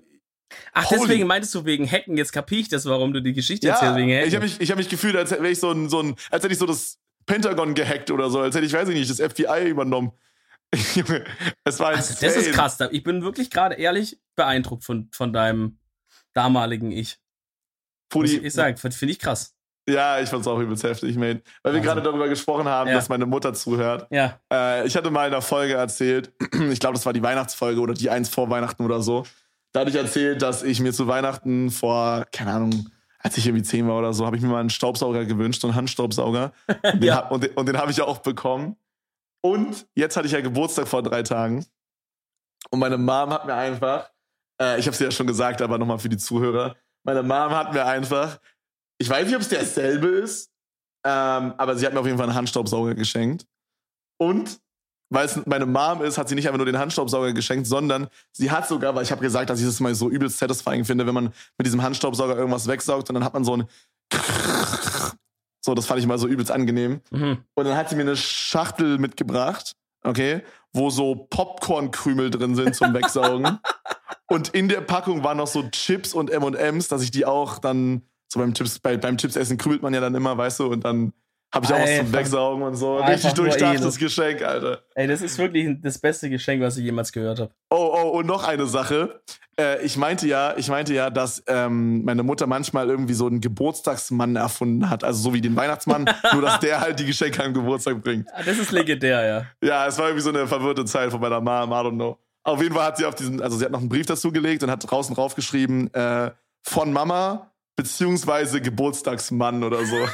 Speaker 2: Ach,
Speaker 1: Holy.
Speaker 2: deswegen meintest du wegen Hacken, jetzt kapier ich das, warum du die Geschichte
Speaker 1: Ja,
Speaker 2: erzählst wegen Hacken.
Speaker 1: ich habe mich, ich hab mich gefühlt, als wäre ich so ein, so ein, als hätte ich so das Pentagon gehackt oder so, als hätte ich, weiß ich nicht, das F B I übernommen. Junge, es war
Speaker 2: also, das ist krass. Ich bin wirklich gerade ehrlich beeindruckt von, von deinem damaligen Ich.
Speaker 1: Pudi,
Speaker 2: Muss ich sagen, finde ich krass.
Speaker 1: Ja, ich fand's auch übelst heftig, mate. Weil wir
Speaker 2: also,
Speaker 1: gerade darüber gesprochen haben,
Speaker 2: ja.
Speaker 1: dass meine Mutter zuhört.
Speaker 2: Ja.
Speaker 1: Äh, ich hatte mal in einer Folge erzählt, ich glaube, das war die Weihnachtsfolge oder die eins vor Weihnachten oder so. Da hatte ich erzählt, dass ich mir zu Weihnachten vor, keine Ahnung, als ich irgendwie zehn war oder so, habe ich mir mal einen Staubsauger gewünscht, so einen Handstaubsauger. Und den,
Speaker 2: ja.
Speaker 1: hab, und den, und den habe ich ja auch bekommen. Und jetzt hatte ich ja Geburtstag vor drei Tagen. Und meine Mom hat mir einfach, äh, ich habe es ja schon gesagt, aber nochmal für die Zuhörer, meine Mom hat mir einfach, ich weiß nicht, ob es derselbe ist, ähm, aber sie hat mir auf jeden Fall einen Handstaubsauger geschenkt. Und weil es meine Mom ist, hat sie nicht einfach nur den Handstaubsauger geschenkt, sondern sie hat sogar, weil ich habe gesagt, dass ich das mal so übelst satisfying finde, wenn man mit diesem Handstaubsauger irgendwas wegsaugt und dann hat man so ein so, das fand ich mal so übelst angenehm. Mhm. Und dann hat sie mir eine Schachtel mitgebracht, okay, wo so Popcornkrümel drin sind zum Wegsaugen. Und in der Packung waren noch so Chips und M und M's, dass ich die auch dann, so beim Chips, bei, beim Chipsessen krümelt man ja dann immer, weißt du, und dann habe ich auch was zum Wegsaugen und so. Richtig durchdachtes Geschenk, Alter.
Speaker 2: Ey, das ist wirklich das beste Geschenk, was ich jemals gehört habe.
Speaker 1: Oh, oh, und noch eine Sache. Äh, ich meinte ja, ich meinte ja, dass ähm, meine Mutter manchmal irgendwie so einen Geburtstagsmann erfunden hat. Also so wie den Weihnachtsmann, nur dass der halt die Geschenke am Geburtstag bringt.
Speaker 2: Das ist legendär, ja.
Speaker 1: Ja, es war irgendwie so eine verwirrte Zeit von meiner Mom, I don't know. Auf jeden Fall hat sie auf diesen, also sie hat noch einen Brief dazu gelegt und hat draußen draufgeschrieben, äh, von Mama beziehungsweise Geburtstagsmann oder so.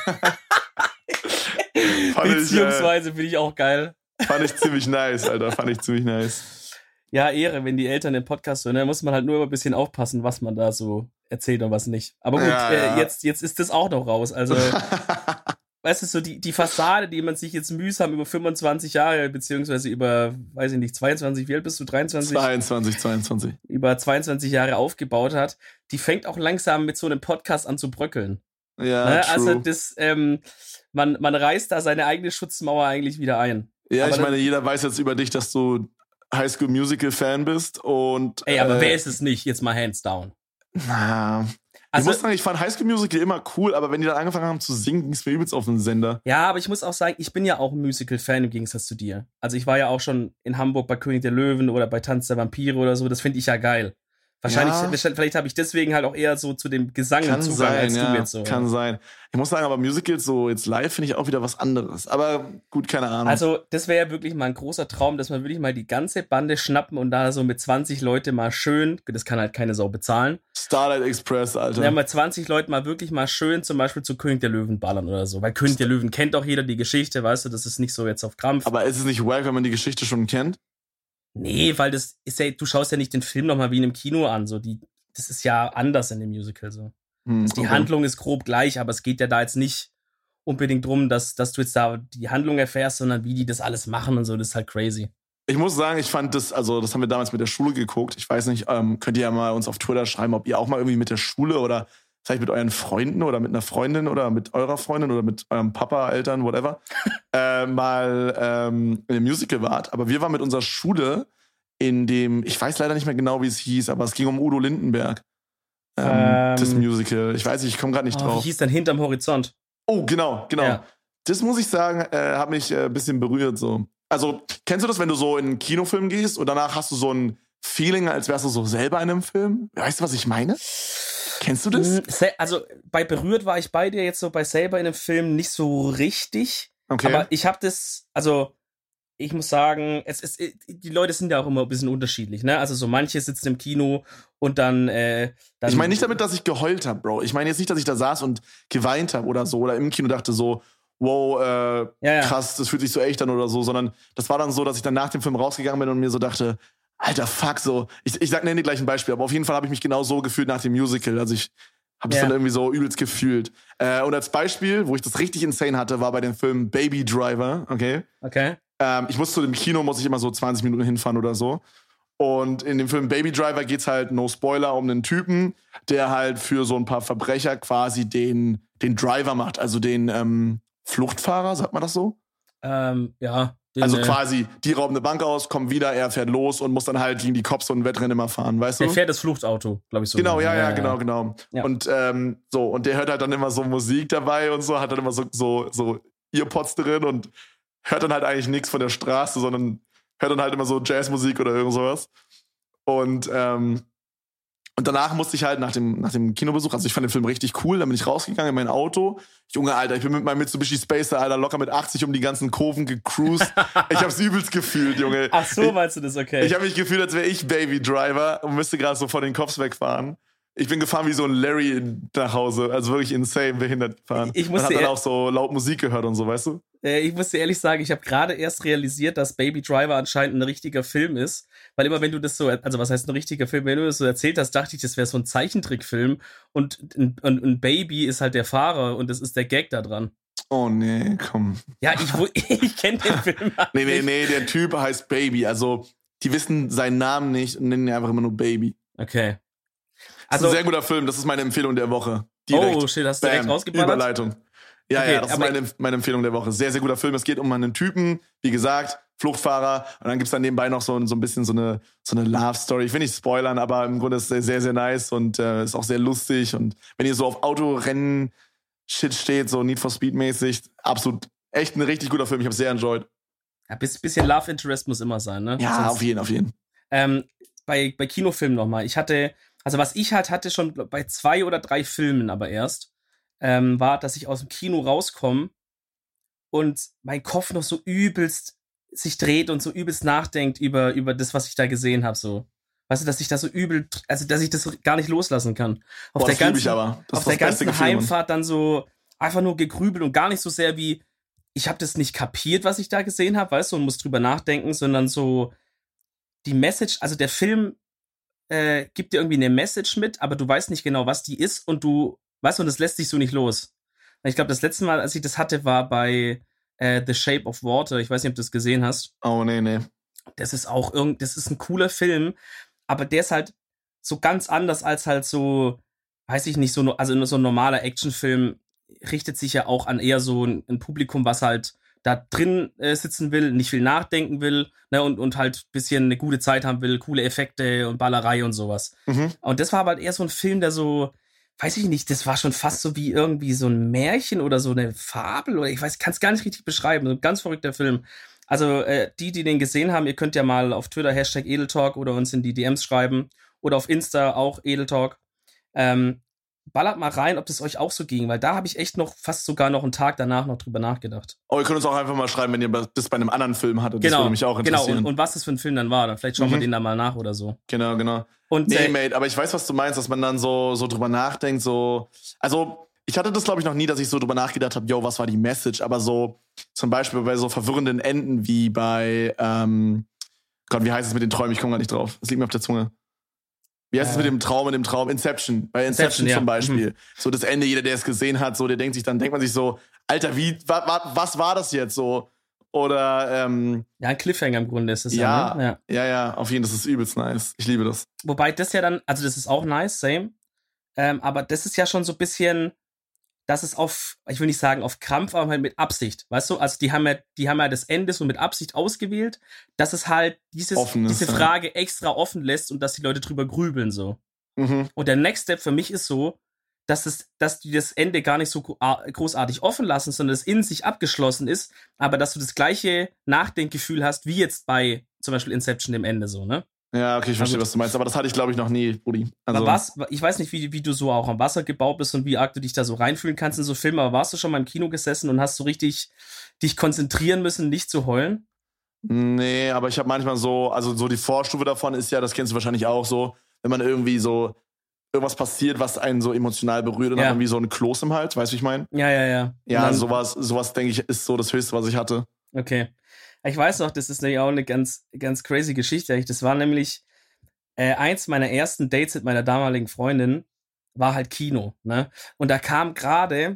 Speaker 2: Beziehungsweise finde ich auch geil.
Speaker 1: Fand ich ziemlich nice, Alter. Fand ich ziemlich nice.
Speaker 2: Ja, Ehre, wenn die Eltern den Podcast hören, dann muss man halt nur immer ein bisschen aufpassen, was man da so erzählt und was nicht. Aber gut,
Speaker 1: ja, ja.
Speaker 2: Äh, jetzt, jetzt ist das auch noch raus. Also, weißt du, so die, die Fassade, die man sich jetzt mühsam über fünfundzwanzig Jahre, beziehungsweise über, weiß ich nicht, zweiundzwanzig, wie alt bist du? dreiundzwanzig?
Speaker 1: zweiundzwanzig, zweiundzwanzig.
Speaker 2: Über zweiundzwanzig Jahre aufgebaut hat, die fängt auch langsam mit so einem Podcast an zu bröckeln.
Speaker 1: Ja,
Speaker 2: ne?
Speaker 1: true.
Speaker 2: Also das, ähm, man, man reißt da seine eigene Schutzmauer eigentlich wieder ein.
Speaker 1: Ja,
Speaker 2: aber
Speaker 1: ich meine, jeder weiß jetzt über dich, dass du High School Musical Fan bist und
Speaker 2: ey, aber
Speaker 1: äh,
Speaker 2: wer ist es nicht? Jetzt mal hands down.
Speaker 1: Na,
Speaker 2: also,
Speaker 1: ich muss sagen, ich fand High School Musical immer cool, aber wenn die dann angefangen haben zu singen, ging es mir übelst auf den Sender.
Speaker 2: Ja, aber ich muss auch sagen, ich bin ja auch ein Musical-Fan im Gegensatz zu dir. Also ich war ja auch schon in Hamburg bei König der Löwen oder bei Tanz der Vampire oder so, das finde ich ja geil. Wahrscheinlich, ja. Vielleicht habe ich deswegen halt auch eher so zu dem Gesang
Speaker 1: kann
Speaker 2: Zugang
Speaker 1: sein,
Speaker 2: als
Speaker 1: ja,
Speaker 2: du jetzt so.
Speaker 1: Kann
Speaker 2: ja.
Speaker 1: sein. Ich muss sagen, aber Musicals so jetzt live finde ich auch wieder was anderes. Aber gut, keine Ahnung.
Speaker 2: Also das wäre ja wirklich mal ein großer Traum, dass man wirklich mal die ganze Bande schnappen und da so mit zwanzig Leute mal schön, das kann halt keine Sau bezahlen.
Speaker 1: Starlight Express, Alter.
Speaker 2: Ja, mal zwanzig Leute mal wirklich mal schön zum Beispiel zu König der Löwen ballern oder so. Weil König der Löwen kennt auch jeder die Geschichte, weißt du, das ist nicht so jetzt auf Krampf.
Speaker 1: Aber ist es nicht wack, wenn man die Geschichte schon kennt?
Speaker 2: Nee, weil das ist ja, du schaust ja nicht den Film nochmal wie in einem Kino an, so die das ist ja anders in dem Musical so. Hm, also die okay. Handlung ist grob gleich, aber es geht ja da jetzt nicht unbedingt drum, dass, dass du jetzt da die Handlung erfährst, sondern wie die das alles machen und so, das ist halt crazy.
Speaker 1: Ich muss sagen, ich fand das, also das haben wir damals mit der Schule geguckt. Ich weiß nicht, ähm, könnt ihr ja mal uns auf Twitter schreiben, ob ihr auch mal irgendwie mit der Schule oder vielleicht mit euren Freunden oder mit einer Freundin oder mit eurer Freundin oder mit eurem Papa, Eltern, whatever, äh, mal ähm, in einem Musical wart. Aber wir waren mit unserer Schule in dem, ich weiß leider nicht mehr genau, wie es hieß, aber es ging um Udo Lindenberg. Ähm, ähm, das Musical. Ich weiß nicht, ich komme gerade nicht
Speaker 2: oh,
Speaker 1: drauf.
Speaker 2: Wie hieß denn Hinterm Horizont?
Speaker 1: Oh, genau, genau. Ja. Das muss ich sagen, äh, hat mich ein äh, bisschen berührt. So. Also, kennst du das, wenn du so in einen Kinofilm gehst und danach hast du so ein Feeling, als wärst du so selber in einem Film? Weißt du, was ich meine? Kennst du das?
Speaker 2: Also, bei berührt war ich bei dir jetzt so bei selber in einem Film nicht so richtig.
Speaker 1: Okay.
Speaker 2: Aber ich habe das, also ich muss sagen, es ist, die Leute sind ja auch immer ein bisschen unterschiedlich, ne? Also so manche sitzen im Kino und dann, äh, dann
Speaker 1: ich meine nicht damit, dass ich geheult habe, Bro. Ich meine jetzt nicht, dass ich da saß und geweint habe oder so oder im Kino dachte so, wow, äh,
Speaker 2: ja, ja.
Speaker 1: krass, das fühlt sich so echt an oder so, sondern das war dann so, dass ich dann nach dem Film rausgegangen bin und mir so dachte, alter, fuck, so. Ich, ich sag, nenne dir gleich ein Beispiel, aber auf jeden Fall habe ich mich genau so gefühlt nach dem Musical. Also ich habe es
Speaker 2: ja.
Speaker 1: dann irgendwie so übelst gefühlt. Äh, und als Beispiel, wo ich das richtig insane hatte, war bei dem Film Baby Driver, okay?
Speaker 2: Okay.
Speaker 1: Ähm, ich muss zu dem Kino, muss ich immer so zwanzig Minuten hinfahren oder so. Und in dem Film Baby Driver geht's halt, no Spoiler, um einen Typen, der halt für so ein paar Verbrecher quasi den, den Driver macht, also den ähm, Fluchtfahrer, sagt man das so?
Speaker 2: Ähm, ja. Den,
Speaker 1: also
Speaker 2: äh,
Speaker 1: quasi, die rauben eine Bank aus, kommen wieder, er fährt los und muss dann halt gegen die Cops so ein Wettrennen immer fahren, weißt du?
Speaker 2: Der fährt das Fluchtauto, glaube ich so.
Speaker 1: Genau, ja, ja, genau, genau.
Speaker 2: Ja.
Speaker 1: Und ähm, so, und der hört halt dann immer so Musik dabei und so, hat dann immer so, so, so Earpods drin und hört dann halt eigentlich nichts von der Straße, sondern hört dann halt immer so Jazzmusik oder irgend sowas. Und, ähm, und danach musste ich halt nach dem, nach dem Kinobesuch, also ich fand den Film richtig cool, dann bin ich rausgegangen in mein Auto. Junge, Alter, ich bin mit meinem Mitsubishi Spacer, Alter, locker mit achtzig um die ganzen Kurven gecruised. Ich hab's übelst gefühlt, Junge.
Speaker 2: Ach so, meinst du das, okay.
Speaker 1: Ich habe mich gefühlt, als wäre ich Baby Driver und müsste gerade so vor den Cops wegfahren. Ich bin gefahren wie so ein Larry nach Hause, also wirklich insane behindert gefahren.
Speaker 2: Ich
Speaker 1: Man
Speaker 2: musste
Speaker 1: hat dann auch so laut Musik gehört und so, weißt du?
Speaker 2: Äh, ich muss dir ehrlich sagen, ich habe gerade erst realisiert, dass Baby Driver anscheinend ein richtiger Film ist. Weil immer wenn du das so, also was heißt ein richtiger Film, wenn du das so erzählt hast, dachte ich, das wäre so ein Zeichentrickfilm und ein, und ein Baby ist halt der Fahrer und das ist der Gag da dran.
Speaker 1: Oh nee, komm.
Speaker 2: Ja, ich, ich kenne den Film halt
Speaker 1: Nee, nee,
Speaker 2: nicht.
Speaker 1: nee, der Typ heißt Baby. Also, die wissen seinen Namen nicht und nennen ihn einfach immer nur Baby.
Speaker 2: Okay.
Speaker 1: Das ist ein sehr guter Film, das ist meine Empfehlung der Woche. Direkt.
Speaker 2: Oh, shit, hast du direkt
Speaker 1: Bam,
Speaker 2: rausgeballert?
Speaker 1: Überleitung. Ja,
Speaker 2: Okay,
Speaker 1: ja, das ist
Speaker 2: aber-
Speaker 1: meine, meine Empfehlung der Woche. Sehr, sehr guter Film. Es geht um einen Typen, wie gesagt, Fluchtfahrer. Und dann gibt's dann nebenbei noch so, so ein bisschen so eine, so eine Love-Story. Ich will nicht spoilern, aber im Grunde ist es sehr, sehr nice und äh, ist auch sehr lustig. Und wenn ihr so auf Autorennen Shit steht, so Need for Speed-mäßig, absolut echt ein richtig guter Film. Ich habe sehr enjoyed.
Speaker 2: Ja, bis, bisschen Love Interest muss immer sein, ne?
Speaker 1: Ja,
Speaker 2: Sonst-
Speaker 1: auf jeden, auf jeden.
Speaker 2: Ähm, bei, bei Kinofilmen nochmal. Ich hatte, also was ich halt hatte schon bei zwei oder drei Filmen aber erst, ähm, war, dass ich aus dem Kino rauskomme und mein Kopf noch so übelst sich dreht und so übelst nachdenkt über, über das, was ich da gesehen habe, so. Weißt du, dass ich da so übel, also dass ich das so gar nicht loslassen kann. Auf
Speaker 1: Boah,
Speaker 2: der
Speaker 1: das lieb
Speaker 2: ganzen,
Speaker 1: ich aber. Das
Speaker 2: auf
Speaker 1: ist
Speaker 2: der
Speaker 1: das beste
Speaker 2: ganzen
Speaker 1: Gefühl, Mann.
Speaker 2: Heimfahrt dann so einfach nur gegrübelt und gar nicht so sehr wie, ich habe das nicht kapiert, was ich da gesehen habe, weißt du, und muss drüber nachdenken, sondern so die Message, also der Film äh, gibt dir irgendwie eine Message mit, aber du weißt nicht genau, was die ist und du, weißt du, und das lässt sich so nicht los. Ich glaube, das letzte Mal, als ich das hatte, war bei äh, The Shape of Water. Ich weiß nicht, ob du das gesehen hast.
Speaker 1: Oh, nee, nee.
Speaker 2: Das ist auch irgend, das ist ein cooler Film, aber der ist halt so ganz anders als halt so, weiß ich nicht, so, no- also so ein normaler Actionfilm richtet sich ja auch an eher so ein, ein Publikum, was halt da drin äh, sitzen will, nicht viel nachdenken will, ne, und, und halt ein bisschen eine gute Zeit haben will, coole Effekte und Ballerei und sowas.
Speaker 1: Mhm.
Speaker 2: Und das war aber halt eher so ein Film, der so, weiß ich nicht, das war schon fast so wie irgendwie so ein Märchen oder so eine Fabel oder ich weiß, kann es gar nicht richtig beschreiben. So ein ganz verrückter Film. Also äh, die, die den gesehen haben, ihr könnt ja mal auf Twitter Hashtag Edeltalk oder uns in die D Ms schreiben oder auf Insta auch Edeltalk. Ähm, ballert mal rein, ob das euch auch so ging, weil da habe ich echt noch fast sogar noch einen Tag danach noch drüber nachgedacht.
Speaker 1: Oh, ihr könnt uns auch einfach mal schreiben, wenn ihr das bei einem anderen Film hattet. Das
Speaker 2: Genau,
Speaker 1: würde mich auch
Speaker 2: genau.
Speaker 1: interessieren.
Speaker 2: Und, und was das für ein Film dann war. Dann vielleicht schauen wir
Speaker 1: Mhm.
Speaker 2: den da mal nach oder so.
Speaker 1: Genau, genau.
Speaker 2: Und
Speaker 1: Nee,
Speaker 2: äh,
Speaker 1: Mate, aber ich weiß, was du meinst, dass man dann so, so drüber nachdenkt, so, also, ich hatte das, glaube ich, noch nie, dass ich so drüber nachgedacht habe, yo, was war die Message, aber so, zum Beispiel bei so verwirrenden Enden wie bei, ähm, Gott, wie heißt es mit den Träumen? Ich komme gar nicht drauf. Das liegt mir auf der Zunge. Wie heißt es
Speaker 2: Äh.
Speaker 1: mit dem Traum in dem Traum? Inception. Bei Inception,
Speaker 2: Inception, ja.
Speaker 1: zum Beispiel. So das Ende, jeder, der es gesehen hat, so, der denkt sich, dann denkt man sich so, Alter, wie, wa, wa, was war das jetzt so? Oder, ähm,
Speaker 2: ja, ein Cliffhanger im Grunde ist es ja.
Speaker 1: ja,
Speaker 2: Ne? Ja.
Speaker 1: ja, ja, auf jeden Fall, das ist übelst nice. Ich liebe das.
Speaker 2: Wobei das ja dann, also das ist auch nice, same. Ähm, aber das ist ja schon so ein bisschen, das ist auf, ich will nicht sagen auf Krampf, aber halt mit Absicht, weißt du? Also die haben ja, die haben ja das Ende so mit Absicht ausgewählt, dass es halt dieses,
Speaker 1: Offen ist,
Speaker 2: diese
Speaker 1: ja.
Speaker 2: Frage extra offen lässt und dass die Leute drüber grübeln so.
Speaker 1: Mhm.
Speaker 2: Und der Next Step für mich ist so, dass es, dass die das Ende gar nicht so gro- a- großartig offen lassen, sondern es in sich abgeschlossen ist, aber dass du das gleiche Nachdenkgefühl hast, wie jetzt bei zum Beispiel Inception dem Ende so, ne?
Speaker 1: Ja, okay, ich verstehe,
Speaker 2: gut.
Speaker 1: was du meinst. Aber das hatte ich, glaube ich, noch nie, Brudi. Also,
Speaker 2: Aber was, ich weiß nicht, wie, wie du so auch am Wasser gebaut bist und wie arg du dich da so reinfühlen kannst in so Filme, aber warst du schon mal im Kino gesessen und hast so richtig dich konzentrieren müssen, nicht zu heulen?
Speaker 1: Nee, aber ich habe manchmal so, also so die Vorstufe davon ist ja, das kennst du wahrscheinlich auch so, wenn man irgendwie so irgendwas passiert, was einen so emotional berührt und
Speaker 2: Ja.
Speaker 1: dann hat man wie so ein Kloß im Hals, weißt du, wie ich meine?
Speaker 2: Ja, ja, ja.
Speaker 1: Ja,
Speaker 2: Und dann-
Speaker 1: sowas, sowas denke ich, ist so das Höchste, was ich hatte.
Speaker 2: Okay. Ich weiß noch, das ist nämlich auch eine ganz, ganz crazy Geschichte. Das war nämlich äh, eins meiner ersten Dates mit meiner damaligen Freundin, war halt Kino, ne? Und da kam gerade,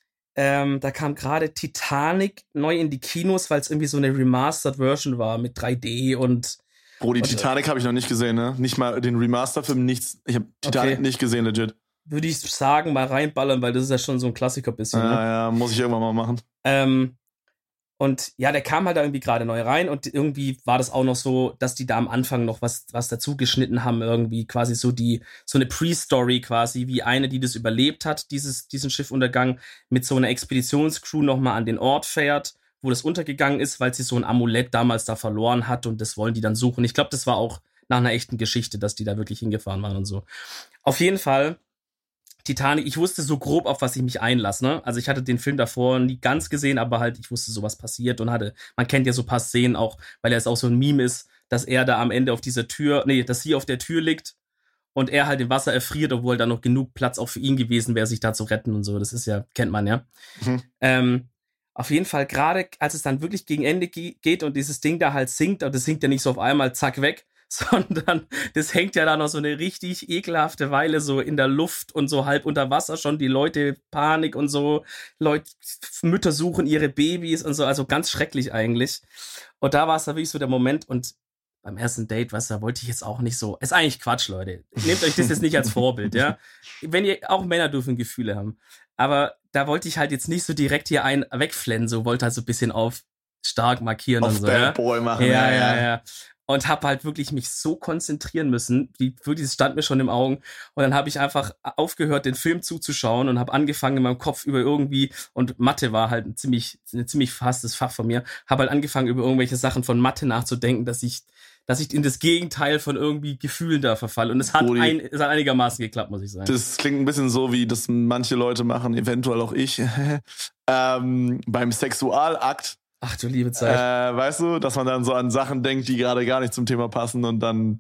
Speaker 2: ähm, da kam gerade Titanic neu in die Kinos, weil es irgendwie so eine Remastered Version war mit drei D und
Speaker 1: Bro, die
Speaker 2: Und, äh,
Speaker 1: Titanic habe ich noch nicht gesehen, ne? Nicht mal den Remaster-Film, nichts. Ich habe Titanic
Speaker 2: Okay.
Speaker 1: nicht gesehen, legit.
Speaker 2: würde ich sagen, mal reinballern, weil das ist ja schon so ein Klassiker bisschen, ne?
Speaker 1: Ja, ja, muss ich irgendwann mal machen.
Speaker 2: Ähm, Und ja, der kam halt da irgendwie gerade neu rein und irgendwie war das auch noch so, dass die da am Anfang noch was, was dazu geschnitten haben, irgendwie quasi so die, so eine Pre-Story quasi, wie eine, die das überlebt hat, dieses, diesen Schiffuntergang, mit so einer Expeditionscrew nochmal an den Ort fährt, wo das untergegangen ist, weil sie so ein Amulett damals da verloren hat und das wollen die dann suchen. Ich glaube, das war auch nach einer echten Geschichte, dass die da wirklich hingefahren waren und so. Auf jeden Fall Titanic, ich wusste so grob, auf was ich mich einlasse, ne? Also ich hatte den Film davor nie ganz gesehen, aber halt, ich wusste, sowas passiert und hatte, man kennt ja so ein paar Szenen auch, weil er es auch so ein Meme ist, dass er da am Ende auf dieser Tür, nee, dass sie auf der Tür liegt und er halt im Wasser erfriert, obwohl da noch genug Platz auch für ihn gewesen wäre, sich da zu retten und so. Das ist ja, kennt man ja. Mhm. Ähm, auf jeden Fall, gerade als es dann wirklich gegen Ende ge- geht und dieses Ding da halt sinkt, und das sinkt ja nicht so auf einmal, zack, weg, sondern das hängt ja da noch so eine richtig ekelhafte Weile so in der Luft und so halb unter Wasser schon, die Leute Panik und so, Leute, Mütter suchen ihre Babys und so, also ganz schrecklich eigentlich. Und da war es da wirklich so der Moment und beim ersten Date, was da wollte ich jetzt auch nicht so, ist eigentlich Quatsch, Leute. Nehmt euch das jetzt nicht als Vorbild, ja. Wenn ihr, auch Männer dürfen Gefühle haben. Aber da wollte ich halt jetzt nicht so direkt hier einen wegflennen, so wollte halt so ein bisschen auf stark markieren
Speaker 1: auf
Speaker 2: und so,
Speaker 1: Bad
Speaker 2: ja.
Speaker 1: Boy machen.
Speaker 2: Ja, ja, ja. ja. Und habe halt wirklich mich so konzentrieren müssen, wie wirklich, es stand mir schon im Augen. Und dann habe ich einfach aufgehört, den Film zuzuschauen und habe angefangen in meinem Kopf über irgendwie, und Mathe war halt ein ziemlich, ein ziemlich fastes Fach von mir, habe halt angefangen über irgendwelche Sachen von Mathe nachzudenken, dass ich, dass ich in das Gegenteil von irgendwie Gefühlen da verfalle. Und es hat, ein, es hat einigermaßen geklappt, muss ich sagen.
Speaker 1: Das klingt ein bisschen so, wie das manche Leute machen, eventuell auch ich, ähm, beim Sexualakt.
Speaker 2: Ach du liebe Zeit.
Speaker 1: Äh, weißt du, dass man dann so an Sachen denkt, die gerade gar nicht zum Thema passen und dann,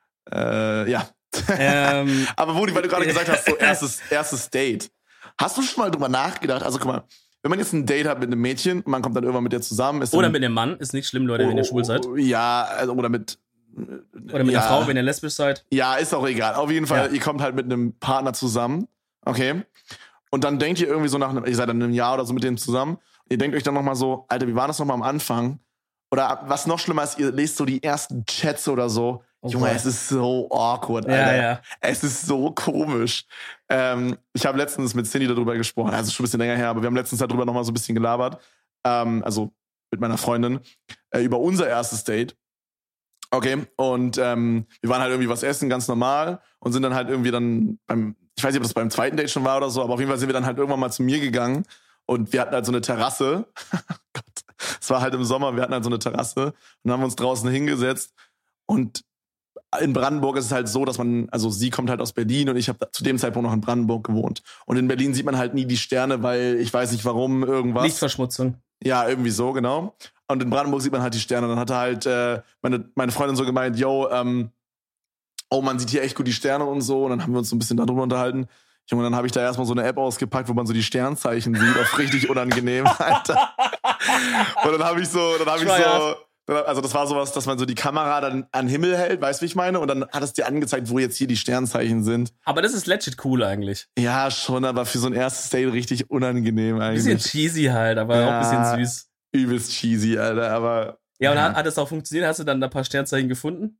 Speaker 1: äh, ja. Ähm, Aber Wudi, weil du gerade gesagt hast, so erstes, erstes Date. Hast du schon mal drüber nachgedacht? Also guck mal, wenn man jetzt ein Date hat mit einem Mädchen und man kommt dann irgendwann mit der zusammen. Ist
Speaker 2: oder
Speaker 1: dann,
Speaker 2: mit einem Mann, ist nicht schlimm, Leute,
Speaker 1: oh,
Speaker 2: wenn ihr schwul seid.
Speaker 1: Ja, also, oder mit...
Speaker 2: Oder mit
Speaker 1: ja,
Speaker 2: einer Frau, wenn ihr lesbisch seid.
Speaker 1: Ja, ist auch egal. Auf jeden Fall,
Speaker 2: ja.
Speaker 1: ihr kommt halt mit einem Partner zusammen, okay? Und dann denkt ihr irgendwie so nach einem, ihr seid dann einem Jahr oder so mit dem zusammen. Ihr denkt euch dann nochmal so, Alter, wie war das nochmal am Anfang? Oder was noch schlimmer ist, ihr lest so die ersten Chats oder so. Oh, Junge, Gott. Es ist so awkward, Alter. Ja, ja. Es ist so komisch. Ähm, ich habe letztens mit Cindy darüber gesprochen, also schon ein bisschen länger her, aber wir haben letztens darüber nochmal so ein bisschen gelabert. Ähm, also mit meiner Freundin, äh, über unser erstes Date. Okay, und ähm, wir waren halt irgendwie was essen, ganz normal, und sind dann halt irgendwie dann beim, ich weiß nicht, ob das beim zweiten Date schon war oder so, aber auf jeden Fall sind wir dann halt irgendwann mal zu mir gegangen und wir hatten halt so eine Terrasse. Gott, es war halt im Sommer, wir hatten halt so eine Terrasse und haben uns draußen hingesetzt und in Brandenburg ist es halt so, dass man, also sie kommt halt aus Berlin und ich habe zu dem Zeitpunkt noch in Brandenburg gewohnt. Und in Berlin sieht man halt nie die Sterne, weil ich weiß nicht warum, irgendwas.
Speaker 2: Lichtverschmutzung.
Speaker 1: Ja, irgendwie so, genau. Und in Brandenburg sieht man halt die Sterne. Dann hatte halt äh, meine, meine Freundin so gemeint, yo, ähm, oh, man sieht hier echt gut die Sterne und so. Und dann haben wir uns so ein bisschen darüber unterhalten. Junge, dann habe ich da erstmal so eine App ausgepackt, wo man so die Sternzeichen sieht, auf richtig unangenehm, Alter. Und dann habe ich so, dann habe ich so... Also das war sowas, dass man so die Kamera dann an den Himmel hält, weißt du, wie ich meine? Und dann hat es dir angezeigt, wo jetzt hier die Sternzeichen sind.
Speaker 2: Aber das ist legit cool eigentlich.
Speaker 1: Ja, schon, aber für so ein erstes Date richtig unangenehm eigentlich.
Speaker 2: Bisschen cheesy halt, aber ja, auch ein bisschen süß.
Speaker 1: Übelst cheesy, Alter, aber...
Speaker 2: Ja, und ja. Hat, hat das auch funktioniert? Hast du dann ein paar Sternzeichen gefunden?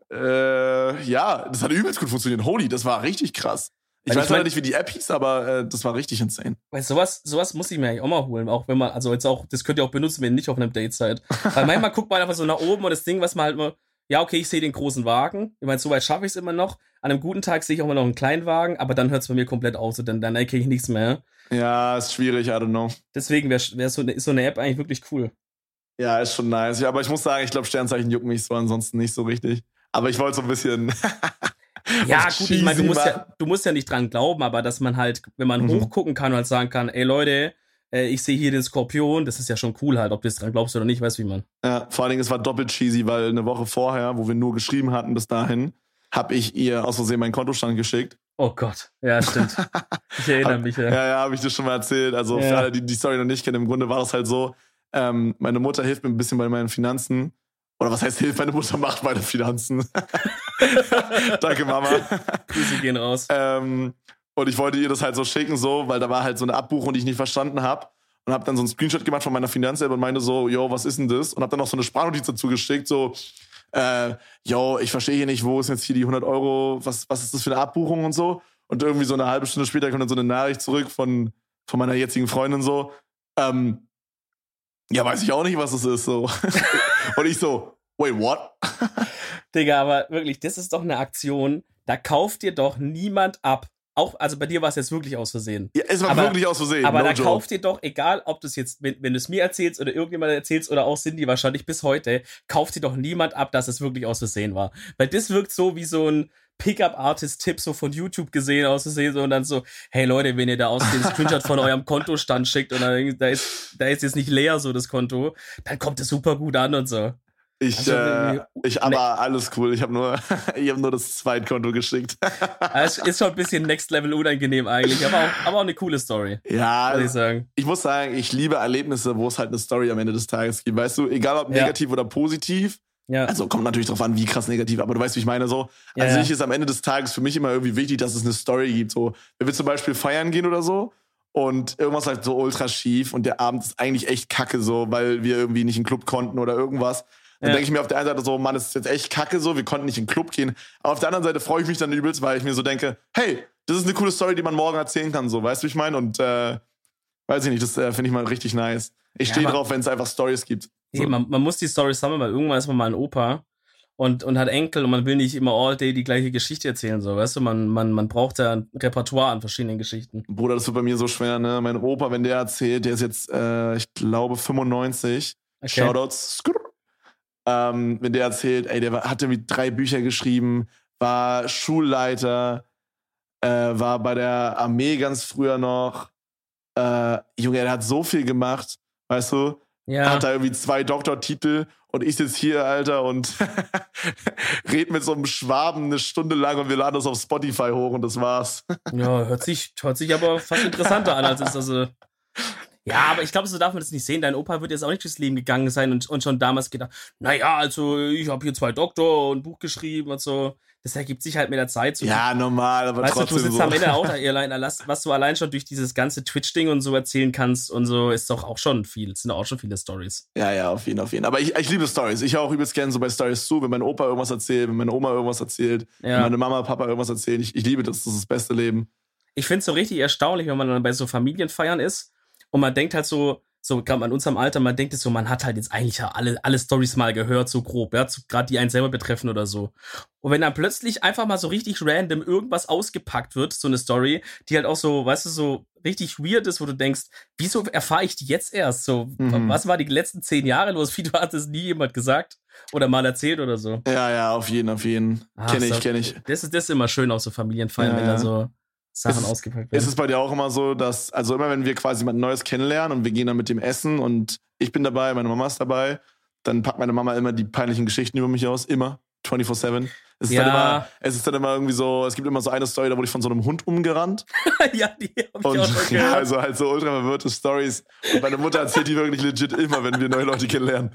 Speaker 1: Äh, ja, das hat übelst gut funktioniert. Holy, das war richtig krass. Ich weiß leider nicht, wie die App hieß, aber äh, das war richtig insane.
Speaker 2: Weil sowas, sowas muss ich mir eigentlich auch mal holen. Auch wenn man, also jetzt auch, das könnt ihr auch benutzen, wenn ihr nicht auf einem Date seid. Weil manchmal guckt man einfach so nach oben und das Ding, was man halt mal, ja, okay, ich sehe den großen Wagen. Ich meine, so weit schaffe ich es immer noch. An einem guten Tag sehe ich auch mal noch einen kleinen Wagen, aber dann hört es bei mir komplett auf. So, dann, dann erkenne ich nichts mehr.
Speaker 1: Ja, ist schwierig, I don't know.
Speaker 2: Deswegen wäre wär so, ist so eine App eigentlich wirklich cool.
Speaker 1: Ja, ist schon nice. Ja, aber ich muss sagen, ich glaube, Sternzeichen jucken mich so ansonsten nicht so richtig. Aber ich wollte so ein bisschen...
Speaker 2: Ja, gut, ich meine, du musst ja, du musst ja nicht dran glauben, aber dass man halt, wenn man mhm. hochgucken kann und halt sagen kann, ey Leute, äh, ich sehe hier den Skorpion, das ist ja schon cool halt, ob du es dran glaubst oder nicht, weißt du, wie man.
Speaker 1: Ja, vor allen Dingen, es war doppelt cheesy, weil eine Woche vorher, wo wir nur geschrieben hatten bis dahin, habe ich ihr aus Versehen meinen Kontostand geschickt.
Speaker 2: Oh Gott, ja, stimmt. Ich erinnere
Speaker 1: hab,
Speaker 2: mich, ja.
Speaker 1: Ja, ja, habe ich dir schon mal erzählt. Also ja. Für alle, die die Story noch nicht kennen, im Grunde war es halt so, ähm, meine Mutter hilft mir ein bisschen bei meinen Finanzen. Oder was heißt hilft? Meine Mutter macht meine Finanzen. Danke, Mama.
Speaker 2: Grüße gehen raus.
Speaker 1: Ähm, und ich wollte ihr das halt so schicken, so, weil da war halt so eine Abbuchung, die ich nicht verstanden habe. Und habe dann so einen Screenshot gemacht von meiner Finanz-App und meinte so, yo, was ist denn das? Und habe dann noch so eine Sprachnotiz dazu geschickt, so, äh, yo, ich verstehe hier nicht, wo ist jetzt hier die hundert Euro, was, was ist das für eine Abbuchung und so. Und irgendwie so eine halbe Stunde später kommt dann so eine Nachricht zurück von, von meiner jetzigen Freundin so, ähm, Ja, weiß ich auch nicht, was es ist, so. Und ich so, wait, what?
Speaker 2: Digga, aber wirklich, das ist doch eine Aktion, da kauft dir doch niemand ab. Auch, also bei dir war es jetzt wirklich aus Versehen.
Speaker 1: Ja, es war
Speaker 2: aber,
Speaker 1: wirklich aus Versehen.
Speaker 2: Aber
Speaker 1: no
Speaker 2: da
Speaker 1: joke.
Speaker 2: kauft dir doch, egal ob du es jetzt, wenn, wenn du es mir erzählst oder irgendjemand erzählst oder auch Cindy wahrscheinlich bis heute, kauft dir doch niemand ab, dass es wirklich aus Versehen war. Weil das wirkt so wie so ein Pickup-Artist-Tipp so von YouTube gesehen, aus Versehen so und dann so, hey Leute, wenn ihr da aus den Screenshot von eurem Kontostand schickt und dann, da ist, da ist jetzt nicht leer so das Konto, dann kommt es super gut an und so.
Speaker 1: Ich,
Speaker 2: Also,
Speaker 1: äh, ich, aber alles cool. Ich habe nur, ich hab nur das Zweitkonto geschickt.
Speaker 2: Es ist schon ein bisschen Next Level unangenehm eigentlich, aber auch, aber auch eine coole Story.
Speaker 1: Ja,
Speaker 2: muss ich sagen.
Speaker 1: Ich muss sagen, ich liebe Erlebnisse, wo es halt eine Story am Ende des Tages gibt. Weißt du, egal ob
Speaker 2: Ja.
Speaker 1: negativ oder positiv.
Speaker 2: Ja.
Speaker 1: Also kommt natürlich drauf an, wie krass negativ, aber du weißt, wie ich meine. So.
Speaker 2: Ja,
Speaker 1: also
Speaker 2: ja.
Speaker 1: ich ist am Ende des Tages für mich immer irgendwie wichtig, dass es eine Story gibt. So, wenn wir zum Beispiel feiern gehen oder so und irgendwas halt so ultra schief und der Abend ist eigentlich echt kacke, so, weil wir irgendwie nicht in den Club konnten oder irgendwas. Dann
Speaker 2: Ja.
Speaker 1: denke ich mir auf der einen Seite so, Mann, es ist jetzt echt kacke so, wir konnten nicht in den Club gehen. Aber auf der anderen Seite freue ich mich dann übelst, weil ich mir so denke, hey, das ist eine coole Story, die man morgen erzählen kann, so, weißt du, wie ich meine? Und äh, weiß ich nicht, das äh, finde ich mal richtig nice. Ich
Speaker 2: Ja,
Speaker 1: stehe
Speaker 2: aber-
Speaker 1: drauf, wenn es einfach Stories gibt. So.
Speaker 2: Nee, man, man muss die Story sammeln, weil irgendwann ist man mal ein Opa und, und hat Enkel und man will nicht immer all day die gleiche Geschichte erzählen, so, weißt du, man, man, man braucht ja ein Repertoire an verschiedenen Geschichten.
Speaker 1: Bruder, das wird bei mir so schwer, ne? Mein Opa, wenn der erzählt, der ist jetzt, äh, ich glaube, fünfundneunzig.
Speaker 2: Okay.
Speaker 1: Shoutouts. Skrrr. Ähm, wenn der erzählt, ey, der war, hat irgendwie drei Bücher geschrieben, war Schulleiter, äh, war bei der Armee ganz früher noch. Äh, Junge, der hat so viel gemacht, weißt du?
Speaker 2: Ja.
Speaker 1: Hat da irgendwie zwei Doktortitel und ich sitze hier, Alter, und red mit so einem Schwaben eine Stunde lang und wir laden das auf Spotify hoch und das war's.
Speaker 2: Ja, hört sich, hört sich aber fast interessanter an, als ist also. Ja, aber ich glaube, so darf man das nicht sehen. Dein Opa wird jetzt auch nicht durchs Leben gegangen sein und, und schon damals gedacht, naja, also ich habe hier zwei Doktor und ein Buch geschrieben und so. Das ergibt sich halt mit der Zeit. So
Speaker 1: Ja, normal, aber
Speaker 2: weißt
Speaker 1: trotzdem
Speaker 2: du, du sitzt
Speaker 1: so.
Speaker 2: am Ende auch da allein, was du allein schon durch dieses ganze Twitch-Ding und so erzählen kannst und so, ist doch auch schon viel. Es sind auch schon viele Stories.
Speaker 1: Ja, ja, auf jeden, auf jeden. Aber ich, ich liebe Stories. Ich höre auch übelst gerne so bei Stories zu, wenn mein Opa irgendwas erzählt, wenn meine Oma irgendwas erzählt,
Speaker 2: Ja.
Speaker 1: wenn meine Mama, Papa irgendwas erzählen. Ich, ich liebe das, das ist das beste Leben.
Speaker 2: Ich finde es so richtig erstaunlich, wenn man dann bei so Familienfeiern ist und man denkt halt so, so gerade in unserem Alter, man denkt es so, man hat halt jetzt eigentlich ja alle, alle Stories mal gehört, so grob, ja, gerade die einen selber betreffen oder so. Und wenn dann plötzlich einfach mal so richtig random irgendwas ausgepackt wird, so eine Story, die halt auch so, weißt du, so richtig weird ist, wo du denkst, wieso erfahre ich die jetzt erst? So,
Speaker 1: Mhm.
Speaker 2: was war die letzten zehn Jahre los? Wie, du hast es nie jemand gesagt oder mal erzählt oder so.
Speaker 1: Ja, ja, auf jeden, auf jeden.
Speaker 2: Ah,
Speaker 1: Kenne ich,
Speaker 2: so-
Speaker 1: kenne ich.
Speaker 2: Das ist, das ist immer schön auf so Familienfeiern,
Speaker 1: Ja,
Speaker 2: wenn da
Speaker 1: ja.
Speaker 2: so Sachen
Speaker 1: Es ist-
Speaker 2: ausgepackt
Speaker 1: Ist
Speaker 2: werden.
Speaker 1: es bei dir auch immer so, dass, also immer wenn wir quasi jemand Neues kennenlernen und wir gehen dann mit dem essen und ich bin dabei, meine Mama ist dabei, dann packt meine Mama immer die peinlichen Geschichten über mich aus, immer, vierundzwanzig sieben. Es ist,
Speaker 2: Ja.
Speaker 1: dann immer, es ist dann immer irgendwie so, es gibt immer so eine Story, da wurde ich von so einem Hund umgerannt.
Speaker 2: Ja, die hab ich
Speaker 1: Und
Speaker 2: auch schon
Speaker 1: ja,
Speaker 2: gehört.
Speaker 1: also halt so ultra verwirrte Stories. Und meine Mutter erzählt die wirklich legit immer, wenn wir neue Leute kennenlernen.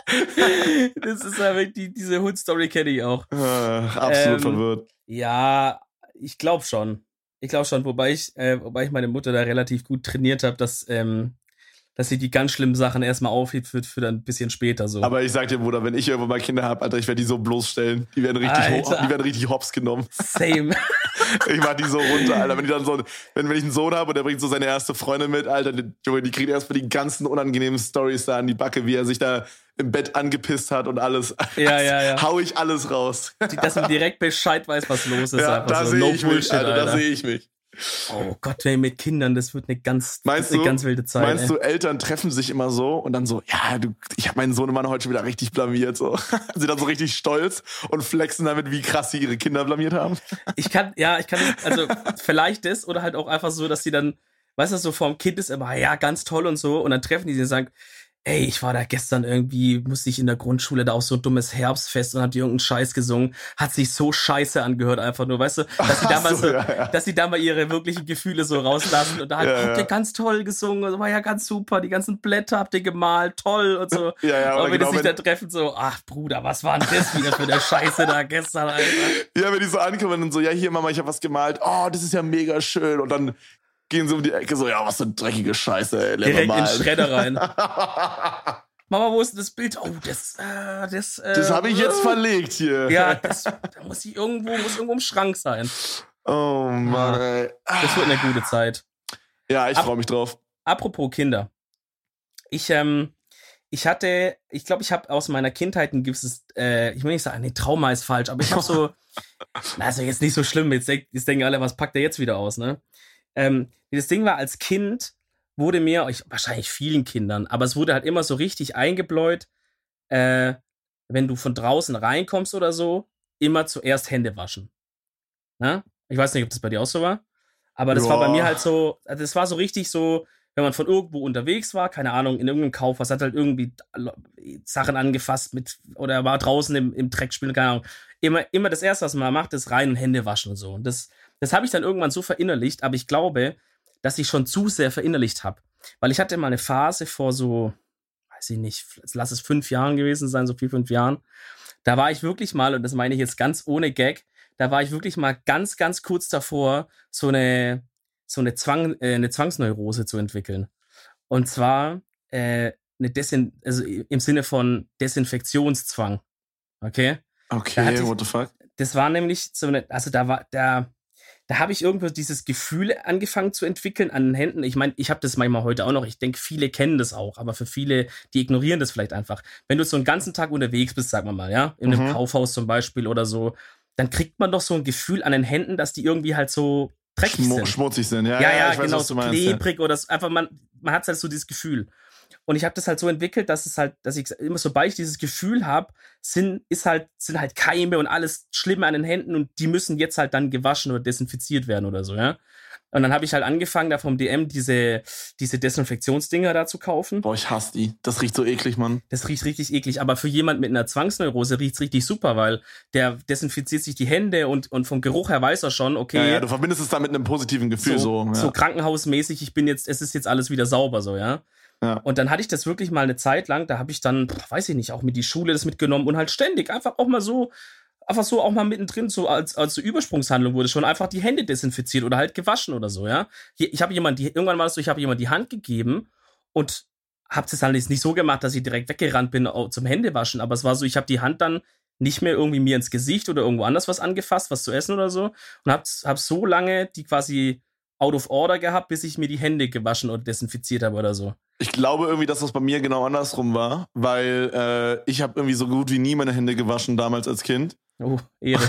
Speaker 2: Das ist ja wirklich, die, diese Hund-Story kenne ich auch.
Speaker 1: Äh, absolut
Speaker 2: Ähm,
Speaker 1: verwirrt.
Speaker 2: Ja, ich glaube schon. Ich glaube schon, wobei ich, äh, wobei ich meine Mutter da relativ gut trainiert habe, dass, ähm, dass sie die ganz schlimmen Sachen erstmal aufhebt für, für dann ein bisschen später so.
Speaker 1: Aber ich sag dir, Bruder, wenn ich irgendwann mal Kinder habe, Alter, ich werde die so bloßstellen. Die werden richtig, ho
Speaker 2: Alter.
Speaker 1: die werden richtig hops genommen.
Speaker 2: Same.
Speaker 1: Ich mach die so runter, Alter. Wenn die dann so, wenn, wenn ich einen Sohn habe und der bringt so seine erste Freundin mit, Alter, die, Junge, die kriegt erstmal die ganzen unangenehmen Stories da an die Backe, wie er sich da im Bett angepisst hat und alles.
Speaker 2: Ja, ja, ja.
Speaker 1: Hau ich alles raus.
Speaker 2: Die- Dass man direkt Bescheid weiß, was los ist.
Speaker 1: Ja,
Speaker 2: einfach
Speaker 1: da
Speaker 2: so.
Speaker 1: sehe
Speaker 2: No
Speaker 1: ich
Speaker 2: Bullshit,
Speaker 1: mich, Alter, da
Speaker 2: Alter.
Speaker 1: sehe ich mich.
Speaker 2: Oh Gott, ey, mit Kindern, das wird eine ganz,
Speaker 1: Meinst
Speaker 2: eine
Speaker 1: du,
Speaker 2: ganz wilde Zeit.
Speaker 1: meinst
Speaker 2: ey.
Speaker 1: du, Eltern treffen sich immer so und dann so, ja, du, ich habe meinen Sohnemann heute schon wieder richtig blamiert, so. Sind dann so richtig stolz und flexen damit, wie krass sie ihre Kinder blamiert haben.
Speaker 2: Ich kann, ja, ich kann, also vielleicht das oder halt auch einfach so, dass sie dann, weißt du, so vorm Kind ist immer, ja, ganz toll und so und dann treffen die sich und sagen, ey, ich war da gestern irgendwie, musste ich in der Grundschule da auf so ein dummes Herbstfest und hab die irgendeinen Scheiß gesungen, hat sich so scheiße angehört einfach nur, weißt du, dass sie
Speaker 1: Ach
Speaker 2: da mal
Speaker 1: so,
Speaker 2: so,
Speaker 1: ja, ja.
Speaker 2: dass sie da mal ihre wirklichen Gefühle so rauslassen und da halt,
Speaker 1: Ja,
Speaker 2: habt ihr
Speaker 1: ja.
Speaker 2: ganz toll gesungen, und so, war ja ganz super, die ganzen Blätter habt ihr gemalt, toll und so.
Speaker 1: Ja, ja,
Speaker 2: Aber
Speaker 1: oder
Speaker 2: wenn die
Speaker 1: genau,
Speaker 2: sich
Speaker 1: wenn,
Speaker 2: da treffen, so, ach Bruder, was war denn das wieder für eine Scheiße da gestern, Alter?
Speaker 1: ja, wenn die so ankommen und so, ja, hier, Mama, ich habe was gemalt. Oh, das ist ja mega schön. Und dann gehen sie um die Ecke so, ja, was für eine dreckige Scheiße, ey.
Speaker 2: Direkt in
Speaker 1: mal.
Speaker 2: den Schredder rein. Mama, wo ist denn das Bild? Oh, das, äh, das, äh,
Speaker 1: Das habe ich jetzt verlegt hier.
Speaker 2: Ja, das, da muss ich irgendwo, muss irgendwo im Schrank sein.
Speaker 1: Oh Mann, ey.
Speaker 2: Das wird eine gute Zeit.
Speaker 1: Ja, ich
Speaker 2: Ab-
Speaker 1: freue mich drauf.
Speaker 2: Apropos Kinder. Ich, ähm, ich hatte, ich glaube, ich habe aus meiner Kindheit ein gewisses, äh, ich will nicht sagen, nee, Trauma ist falsch, aber ich habe so, na, ist ja jetzt nicht so schlimm, jetzt, denk, jetzt denken alle, was packt der jetzt wieder aus, ne? Ähm, das Ding war, als Kind wurde mir, ich, wahrscheinlich vielen Kindern, aber es wurde halt immer so richtig eingebläut, äh, wenn du von draußen reinkommst oder so, immer zuerst Hände waschen. Ne? Ich weiß nicht, ob das bei dir auch so war, aber das
Speaker 1: Ja.
Speaker 2: war bei mir halt so, das war so richtig so, wenn man von irgendwo unterwegs war, keine Ahnung, in irgendeinem Kaufhaus, hat halt irgendwie Sachen angefasst mit, oder war draußen im, im Dreck spielen, keine Ahnung. Immer, immer das Erste, was man macht, ist rein und Hände waschen und so. Und das, das habe ich dann irgendwann so verinnerlicht, aber ich glaube, dass ich schon zu sehr verinnerlicht habe. Weil ich hatte mal eine Phase vor so, weiß ich nicht, lass es fünf Jahren gewesen sein, so vier, fünf Jahren. Da war ich wirklich mal, und das meine ich jetzt ganz ohne Gag, da war ich wirklich mal ganz, ganz kurz davor, so eine, so eine, Zwang, äh, eine Zwangsneurose zu entwickeln. Und zwar äh, eine Desin- also im Sinne von Desinfektionszwang. Okay?
Speaker 1: Okay,
Speaker 2: ich,
Speaker 1: what the fuck?
Speaker 2: Das war nämlich so eine, also da war, da, da habe ich irgendwo dieses Gefühl angefangen zu entwickeln an den Händen. Ich meine, ich habe das manchmal heute auch noch. Ich denke, viele kennen das auch, aber für viele, die ignorieren das vielleicht einfach. Wenn du so einen ganzen Tag unterwegs bist, sagen wir mal, ja, in einem mhm. Kaufhaus zum Beispiel oder so, dann kriegt man doch so ein Gefühl an den Händen, dass die irgendwie halt so dreckig
Speaker 1: Schmu-
Speaker 2: sind.
Speaker 1: Schmutzig sind, ja.
Speaker 2: Ja, ja,
Speaker 1: ja ich
Speaker 2: genau,
Speaker 1: weiß, was du
Speaker 2: so
Speaker 1: meinst,
Speaker 2: klebrig ja. Oder so, einfach, man, man hat halt so dieses Gefühl. Und ich habe das halt so entwickelt, dass es halt, dass ich immer, sobald ich dieses Gefühl habe, sind, ist halt, sind halt Keime und alles Schlimme an den Händen und die müssen jetzt halt dann gewaschen oder desinfiziert werden oder so, ja. Und dann habe ich halt angefangen, da vom D M diese, diese Desinfektionsdinger da zu kaufen.
Speaker 1: Boah, ich hasse die. Das riecht so eklig, Mann.
Speaker 2: Das riecht richtig eklig. Aber für jemand mit einer Zwangsneurose riecht's richtig super, weil der desinfiziert sich die Hände und, und vom Geruch her weiß er schon, okay.
Speaker 1: Ja, ja, du verbindest es da mit einem positiven Gefühl so.
Speaker 2: So,
Speaker 1: ja.
Speaker 2: so krankenhausmäßig, ich bin jetzt, es ist jetzt alles wieder sauber, so, ja.
Speaker 1: Ja.
Speaker 2: Und dann hatte ich das wirklich mal eine Zeit lang, da habe ich dann, weiß ich nicht, auch mit die Schule das mitgenommen und halt ständig einfach auch mal so, einfach so auch mal mittendrin, so als, als so Übersprungshandlung wurde schon einfach die Hände desinfiziert oder halt gewaschen oder so, ja. Ich habe jemand, die, irgendwann war das so, ich habe jemand die Hand gegeben und habe das dann jetzt nicht so gemacht, dass ich direkt weggerannt bin zum Händewaschen, aber es war so, ich habe die Hand dann nicht mehr irgendwie mir ins Gesicht oder irgendwo anders was angefasst, was zu essen oder so und habe hab so lange die quasi out of order gehabt, bis ich mir die Hände gewaschen oder desinfiziert habe oder so.
Speaker 1: Ich glaube irgendwie, dass das bei mir genau andersrum war, weil äh, ich habe irgendwie so gut wie nie meine Hände gewaschen damals als Kind.
Speaker 2: Oh, Ehre.